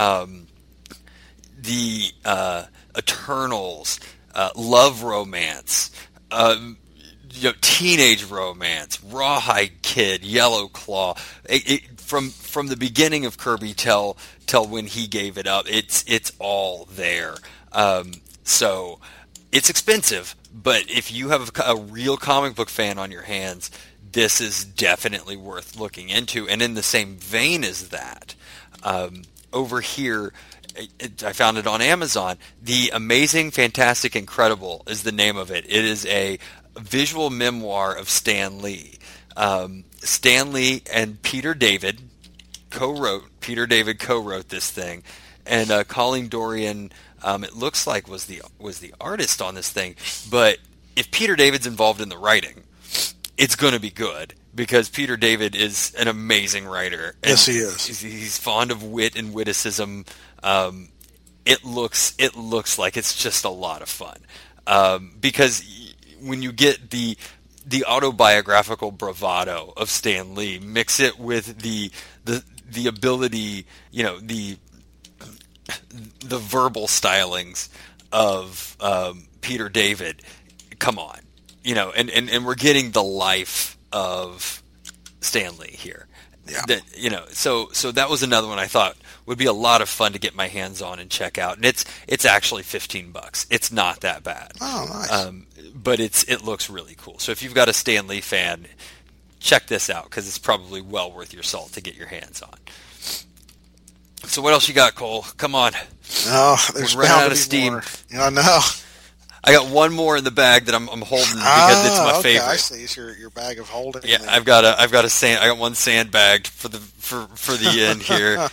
the Eternals, love romance. Teenage romance, Rawhide Kid, Yellow Claw. From the beginning of Kirby till when he gave it up, it's all there. So it's expensive, but if you have a real comic book fan on your hands, this is definitely worth looking into. And in the same vein as that, over here, I found it on Amazon. The Amazing, Fantastic, Incredible is the name of it. It is a visual memoir of Stan Lee. Stan Lee and Peter David co-wrote this thing, and Colleen Dorian, it looks like was the artist on this thing. But if Peter David's involved in the writing, it's going to be good, because Peter David is an amazing writer. Yes, he is. He's fond of wit and witticism. It looks like it's just a lot of fun, because when you get the autobiographical bravado of Stan Lee, mix it with the ability, the verbal stylings of Peter David. Come on, and we're getting the life of Stan Lee here. Yeah. So that was another one I thought would be a lot of fun to get my hands on and check out. And it's actually $15. It's not that bad. Oh, nice. But it looks really cool. So if you've got a Stan Lee fan, check this out, because it's probably well worth your salt to get your hands on. So what else you got, Cole? Come on. No, there's running out of steam. More. I know. I got one more in the bag that I'm holding because it's my favorite. I see. It's your bag of holding. Yeah, I've got a sand. I got one sandbagged for the end here.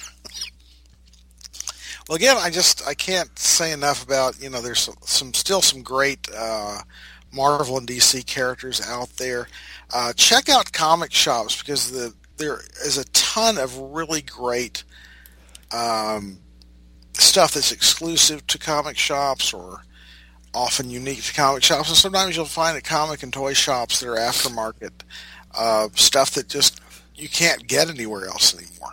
Well, again, I can't say enough about, there's still some great Marvel and DC characters out there. Check out comic shops, because there is a ton of really great stuff that's exclusive to comic shops, or often unique to comic shops. And sometimes you'll find at comic and toy shops that are aftermarket stuff that just you can't get anywhere else anymore.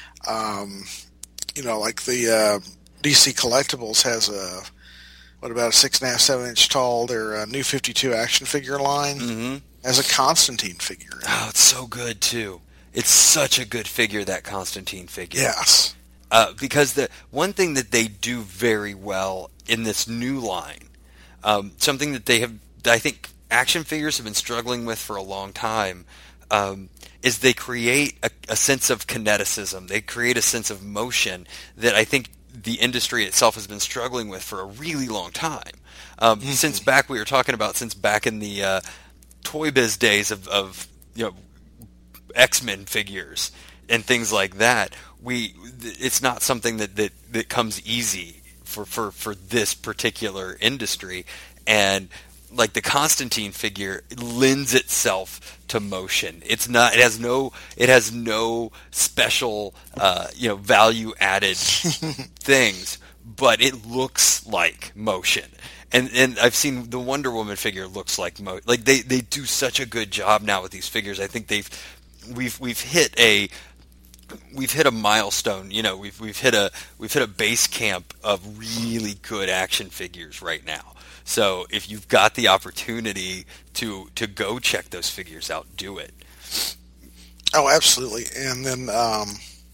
Like the DC Collectibles has about a 6.5, 7 inch tall, their New 52 action figure line as a Constantine figure. Oh, it's so good too. It's such a good figure, that Constantine figure. Yes. because the one thing that they do very well in this new line, something that they have, I think, action figures have been struggling with for a long time, is they create a sense of kineticism. They create a sense of motion that I think the industry itself has been struggling with for a really long time. Since back we were talking about, since back in the Toy Biz days of X-Men figures and things like that, it's not something that comes easy for this particular industry. And like the Constantine figure lends itself to motion. It has no special value added things, but it looks like motion. And I've seen the Wonder Woman figure looks like they do such a good job now with these figures. I think we've hit a milestone. We've hit a base camp of really good action figures right now. So if you've got the opportunity to go check those figures out, do it. Oh, absolutely. And then let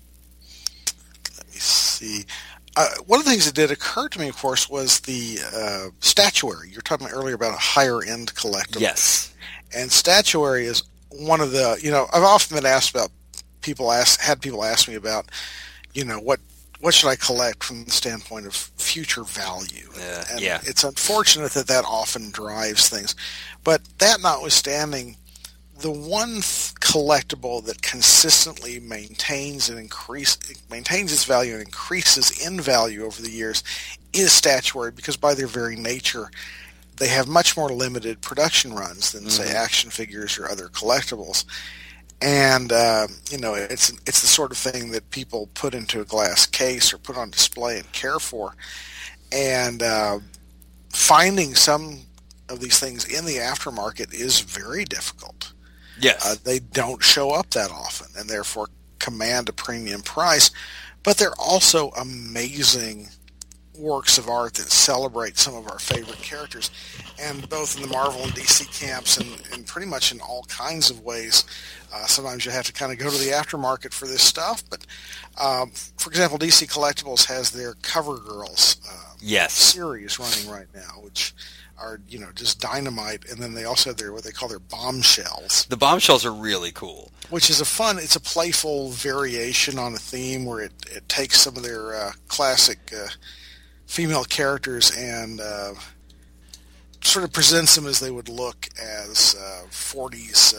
me see. One of the things that did occur to me, of course, was the statuary. You were talking earlier about a higher-end collectible. Yes. And statuary is one of the, I've often been asked about, had people ask me about, what should I collect from the standpoint of future value? And it's unfortunate that often drives things. But that notwithstanding, the one collectible that consistently maintains its value and increases in value over the years is statuary, because by their very nature, they have much more limited production runs than, say, action figures or other collectibles. And, it's the sort of thing that people put into a glass case or put on display and care for. And finding some of these things in the aftermarket is very difficult. Yes. They don't show up that often and therefore command a premium price. But they're also amazing works of art that celebrate some of our favorite characters. And both in the Marvel and DC camps and pretty much in all kinds of ways, sometimes you have to kind of go to the aftermarket for this stuff. But, for example, DC Collectibles has their Cover Girls series running right now, which are, just dynamite. And then they also have what they call their bombshells. The bombshells are really cool. Which is it's a playful variation on a theme where it takes some of their classic female characters and sort of presents them as they would look as 40s,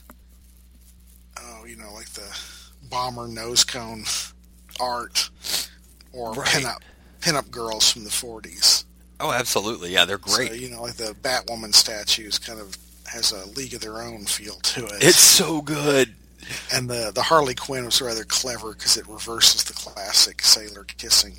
like the bomber nose cone art or pinup girls from the 40s. Oh, absolutely. Yeah, they're great. So, like the Batwoman statues kind of has a League of Their Own feel to it. It's so good. And the Harley Quinn was rather clever because it reverses the classic sailor kissing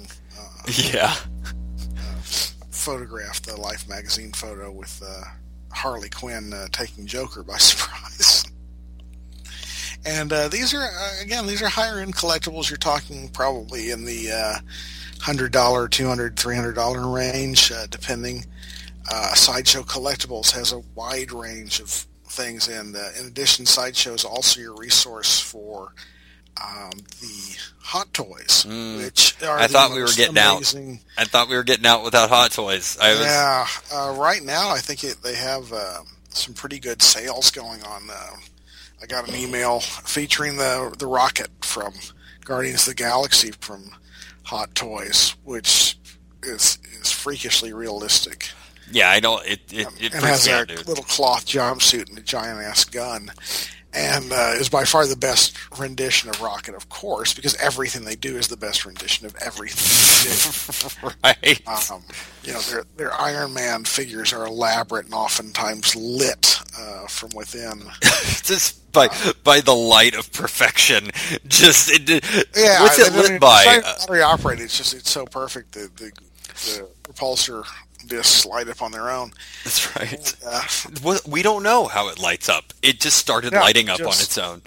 photograph, the Life magazine photo with Harley Quinn taking Joker by surprise. And these are higher end collectibles. You're talking probably in the $100, $200, $300 range, depending. Sideshow Collectibles has a wide range of things, and in addition, Sideshow is also your resource for the Hot Toys, which are I thought we were getting amazing. out. I thought we were getting out without Hot Toys. Right now I think they have some pretty good sales going on. I got an email featuring the rocket from Guardians of the Galaxy from Hot Toys, which is freakishly realistic. Yeah, I know it has a little cloth jumpsuit and a giant-ass gun. And is by far the best rendition of Rocket, of course, because everything they do is the best rendition of everything they do. Right. Their Iron Man figures are elaborate and oftentimes lit from within. Just by the light of perfection. What's it lit by? It's battery operated. It's so perfect. The repulsor discs light up on their own. That's right. We don't know how it lights up. It just started lighting up on its own.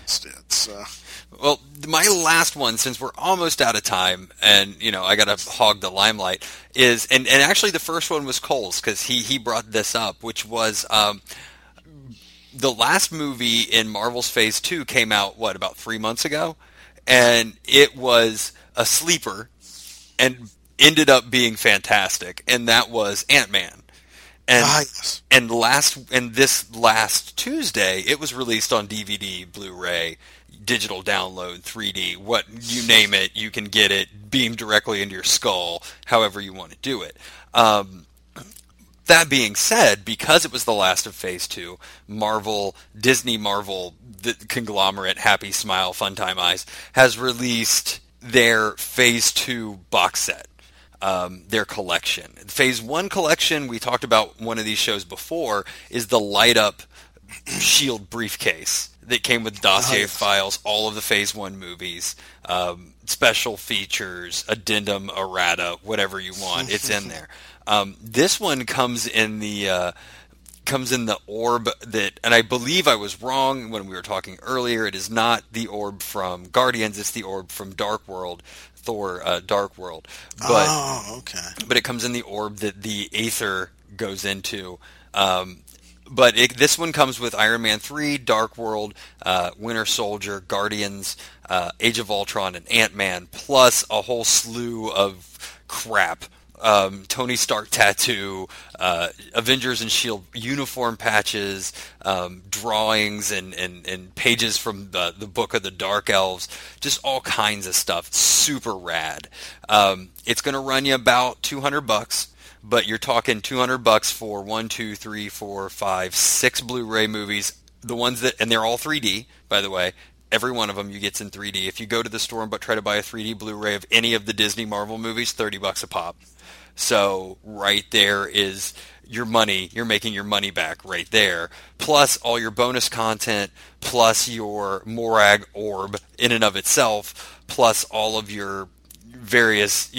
Well, my last one, since we're almost out of time, and I got to hog the limelight, is and actually the first one was Cole's, because he brought this up, which was the last movie in Marvel's Phase 2 came out about 3 months ago, and it was a sleeper and ended up being fantastic, and that was Ant-Man. And yes. and this last Tuesday, it was released on DVD, Blu-ray, digital download, 3D, what you name it, you can get it beamed directly into your skull, however you want to do it. That being said, because it was the last of Phase 2, Disney Marvel, the conglomerate, Happy Smile, Fun Time Eyes, has released their Phase 2 box set, their collection. Phase 1 collection, we talked about one of these shows before, is the light-up Shield briefcase that came with dossier files, all of the Phase 1 movies, special features, addendum, errata, whatever you want, it's in there. This one comes in the orb that, and I believe I was wrong when we were talking earlier, it is not the orb from Guardians, it's the orb from Dark World, Thor Dark World. But it comes in the orb that the Aether goes into. But this one comes with Iron Man 3, Dark World, Winter Soldier, Guardians, Age of Ultron, and Ant-Man, plus a whole slew of crap. Tony Stark tattoo, Avengers and S.H.I.E.L.D. uniform patches, drawings and pages from the Book of the Dark Elves, just all kinds of stuff. Super rad. It's going to run you about $200, but you're talking $200 for 1, 2, 3, 4, 5, 6 Blu-ray movies. The ones that, and they're all 3D, by the way. Every one of them you get's in 3D. If you go to the store and try to buy a 3D Blu-ray of any of the Disney Marvel movies, $30 a pop. So right there is your money. You're making your money back right there. Plus all your bonus content, plus your Morag orb in and of itself, plus all of your various,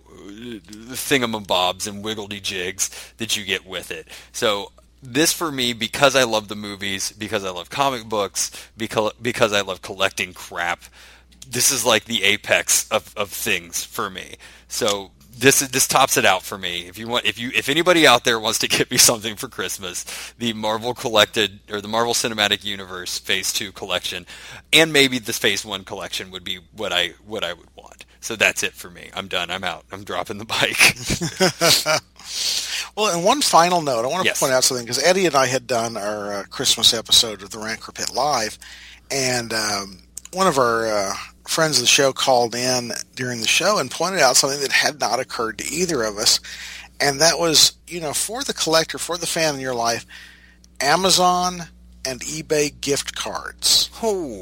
thingamabobs and wiggledy-jigs that you get with it. So this for me, because I love the movies, because I love comic books, because I love collecting crap, this is like the apex of things for me. So this tops it out for me. If anybody out there wants to get me something for Christmas, the Marvel Collected or the Marvel Cinematic Universe Phase 2 collection, and maybe the Phase 1 collection would be what I would want. So that's it for me. I'm done. I'm out. I'm dropping the bike. Well, and one final note, I want to Yes. point out something, because Eddie and I had done our Christmas episode of the Rancor Pit Live, and one of our friends of the show called in during the show and pointed out something that had not occurred to either of us, and that was, for the collector, for the fan in your life, Amazon and eBay gift cards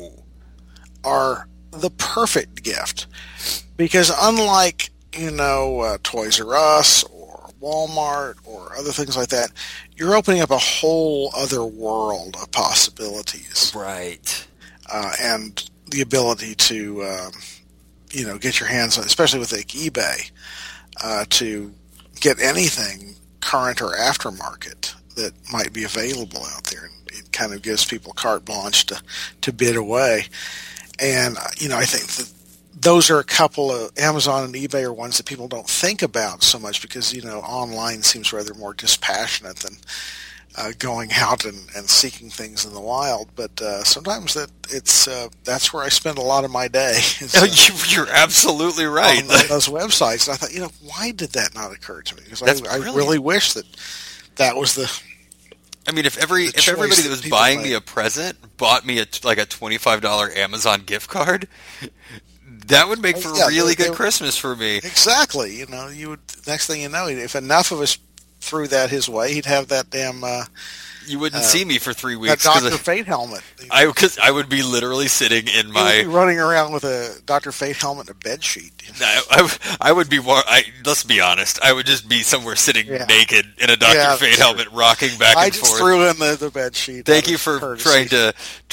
are the perfect gift, because unlike, Toys R Us or Walmart or other things like that, you're opening up a whole other world of possibilities. Right. And the ability to, get your hands on, especially with like eBay, to get anything current or aftermarket that might be available out there. And it kind of gives people carte blanche to bid away. And, I think that those are a couple of, Amazon and eBay are ones that people don't think about so much because, online seems rather more dispassionate than going out and seeking things in the wild. But sometimes that's where I spend a lot of my day. You're absolutely right. On those websites. And I thought, why did that not occur to me? Because I really wish that was the... I mean, if everybody that was buying me a present bought me a $25 Amazon gift card, that would make for a really good Christmas for me. Exactly. You would, next thing you know, if enough of us threw that his way, he'd have that damn... you wouldn't see me for 3 weeks. That Dr. Fate helmet. Because I would be literally sitting in my... running around with a Dr. Fate helmet and a bed sheet. I would be more... let's be honest. I would just be somewhere sitting naked in a Dr. Fate helmet, rocking back and forth. I just threw in the bed sheet. Thank you for trying to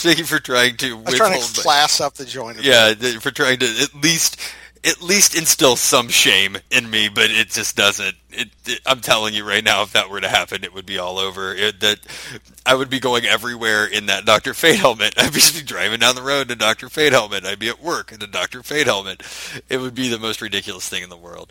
I was trying to class up the joint. For trying to at least instill some shame in me, but it just doesn't. I'm telling you right now, if that were to happen, it would be all over. I would be going everywhere in that Dr. Fate helmet. I'd be driving down the road in a Dr. Fate helmet. I'd be at work in a Dr. Fate helmet. It would be the most ridiculous thing in the world.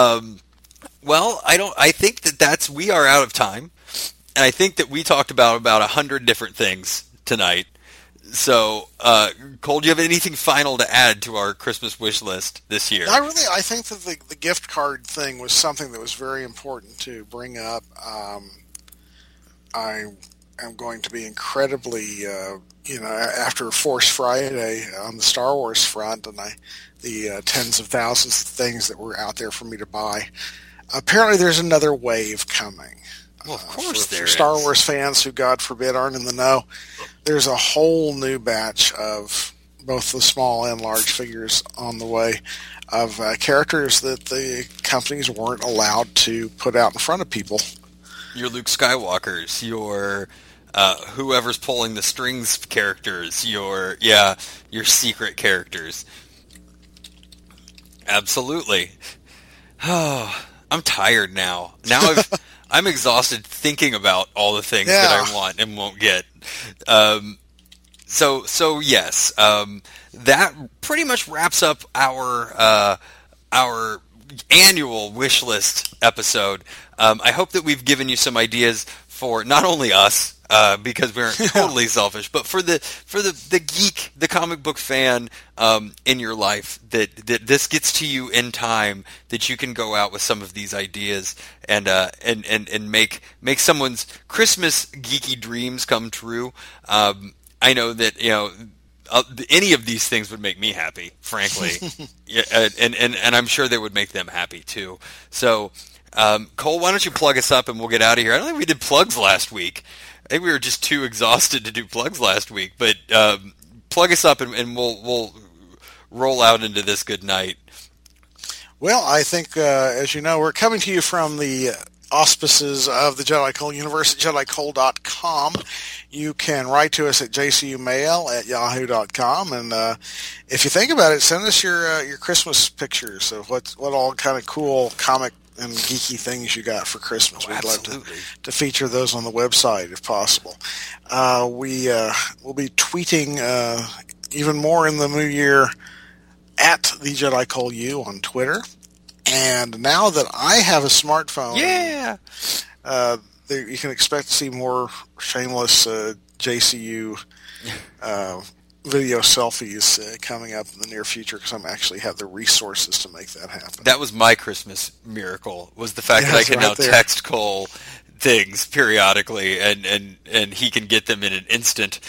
Well, I think we are out of time, and I think that we talked about 100 different things tonight. So, Cole, do you have anything final to add to our Christmas wish list this year? I think that the gift card thing was something that was very important to bring up. I am going to be incredibly, after Force Friday on the Star Wars front and the tens of thousands of things that were out there for me to buy. Apparently there's another wave coming. Well, of course for Star Wars fans who, God forbid, aren't in the know, there's a whole new batch of both the small and large figures on the way of characters that the companies weren't allowed to put out in front of people. Your Luke Skywalkers, your whoever's pulling the strings characters, your secret characters. Absolutely. Oh, I'm tired now. Now I'm exhausted thinking about all the things that I want and won't get. So yes, that pretty much wraps up our annual wish list episode. I hope that we've given you some ideas for not only us, because we're totally selfish, but for the geek, the comic book fan in your life, that this gets to you in time, that you can go out with some of these ideas and make someone's Christmas geeky dreams come true. I know that any of these things would make me happy, frankly, and I'm sure they would make them happy too. So, Cole, why don't you plug us up and we'll get out of here? I don't think we did plugs last week. I think we were just too exhausted to do plugs last week. But plug us up and we'll roll out into this good night. Well, I think, as you know, we're coming to you from the auspices of the Jedi Cole Universe at JediCole.com. You can write to us at jcumail@yahoo.com, and if you think about it, send us your Christmas pictures of what all kind of cool comic and geeky things you got for Christmas. We'd love to feature those on the website if possible. We'll be tweeting even more in the new year at the Jedi Cole U on Twitter. And now that I have a smartphone, you can expect to see more shameless JCU video selfies coming up in the near future, because I'm actually have the resources to make that happen. That was my Christmas miracle, was the fact that I can now text Cole things periodically, and he can get them in an instant.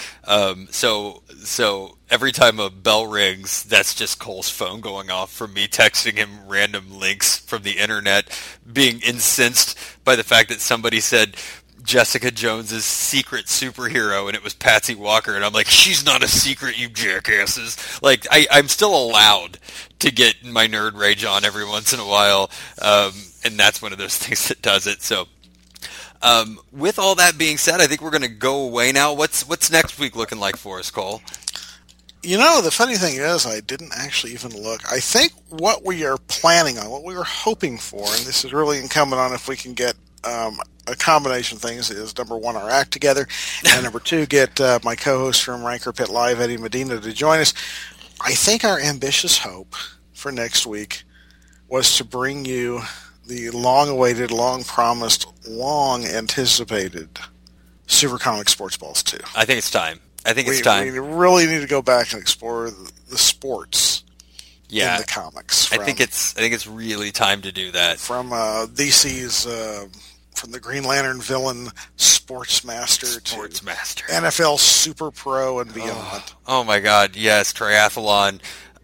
So every time a bell rings, that's just Cole's phone going off from me texting him random links from the internet, being incensed by the fact that somebody said Jessica Jones's secret superhero, and it was Patsy Walker, and I'm like, she's not a secret, you jackasses. Like, I'm still allowed to get my nerd rage on every once in a while, and that's one of those things that does it. So, with all that being said, I think we're going to go away now. What's next week looking like for us, Cole? The funny thing is, I didn't actually even look. I think what we are planning on, what we were hoping for, and this is really incumbent on if we can get a combination of things, is number one, our act together, and number two, get my co-host from Ranker Pit Live, Eddie Medina, to join us. I think our ambitious hope for next week was to bring you the long-awaited, long-promised, long-anticipated Super Comic Sports Balls 2. I think it's time. It's time. We really need to go back and explore the sports in the comics. I think it's really time to do that. From DC's, from the Green Lantern villain Sportsmaster to NFL Super Pro and beyond. Oh my God! Yes, triathlon.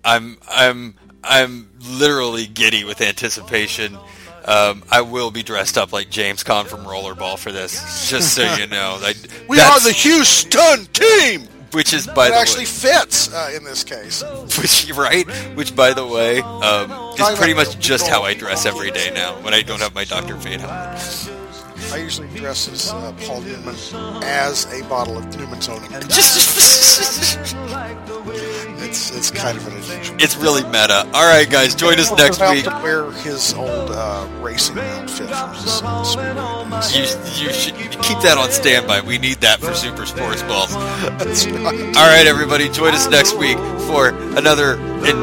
I'm literally giddy with anticipation. I will be dressed up like James Caan from Rollerball for this, just so you know. We are the Houston team! Which is, by the way... It actually fits in this case. Which, by the way, is pretty much just how I dress every day now, when I don't have my Dr. Fate helmet. I usually dress as Paul Newman as a bottle of Newman's Own. It's kind of an unusual. It's really meta. All right, guys, join us next week. To wear his old racing outfit from his You should keep that on standby. We need that for Super Sports Balls. That's right. All right, everybody, join us next week for another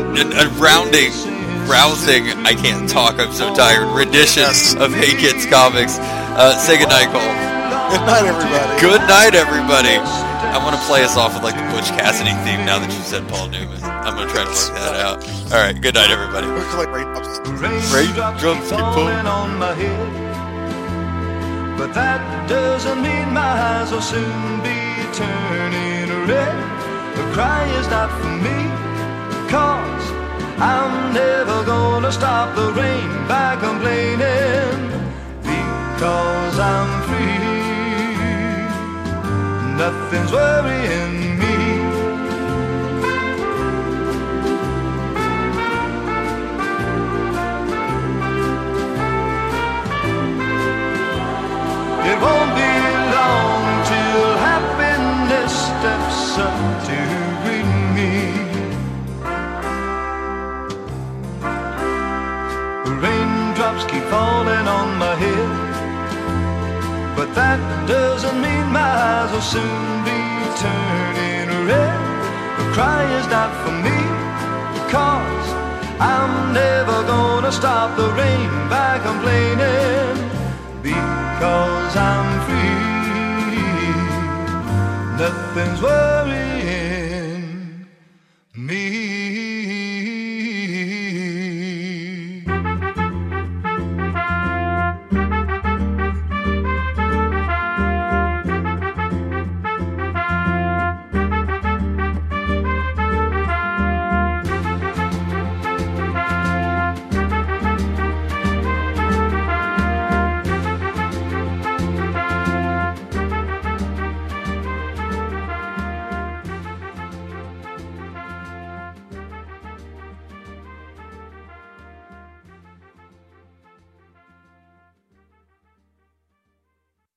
rousing, I can't talk, I'm so tired, rendition of Hey Kids Comics. Say goodnight, Cole. Good night, everybody. Good night, everybody. I want to play us off with like the Butch Cassidy theme now that you said Paul Newman. I'm going to try to work that out. All right, good night, everybody. Raindrops keep falling on my head, but that doesn't mean my eyes will soon be turning red. The cry is not for me, 'cause I'm never gonna stop the rain by complaining, because I'm free. Nothing's worrying me. It won't be long till happiness steps up to greet me. Raindrops keep falling on my head, but that doesn't mean my eyes will soon be turning red. The cry is not for me, 'cause I'm never gonna stop the rain by complaining, because I'm free. Nothing's worrying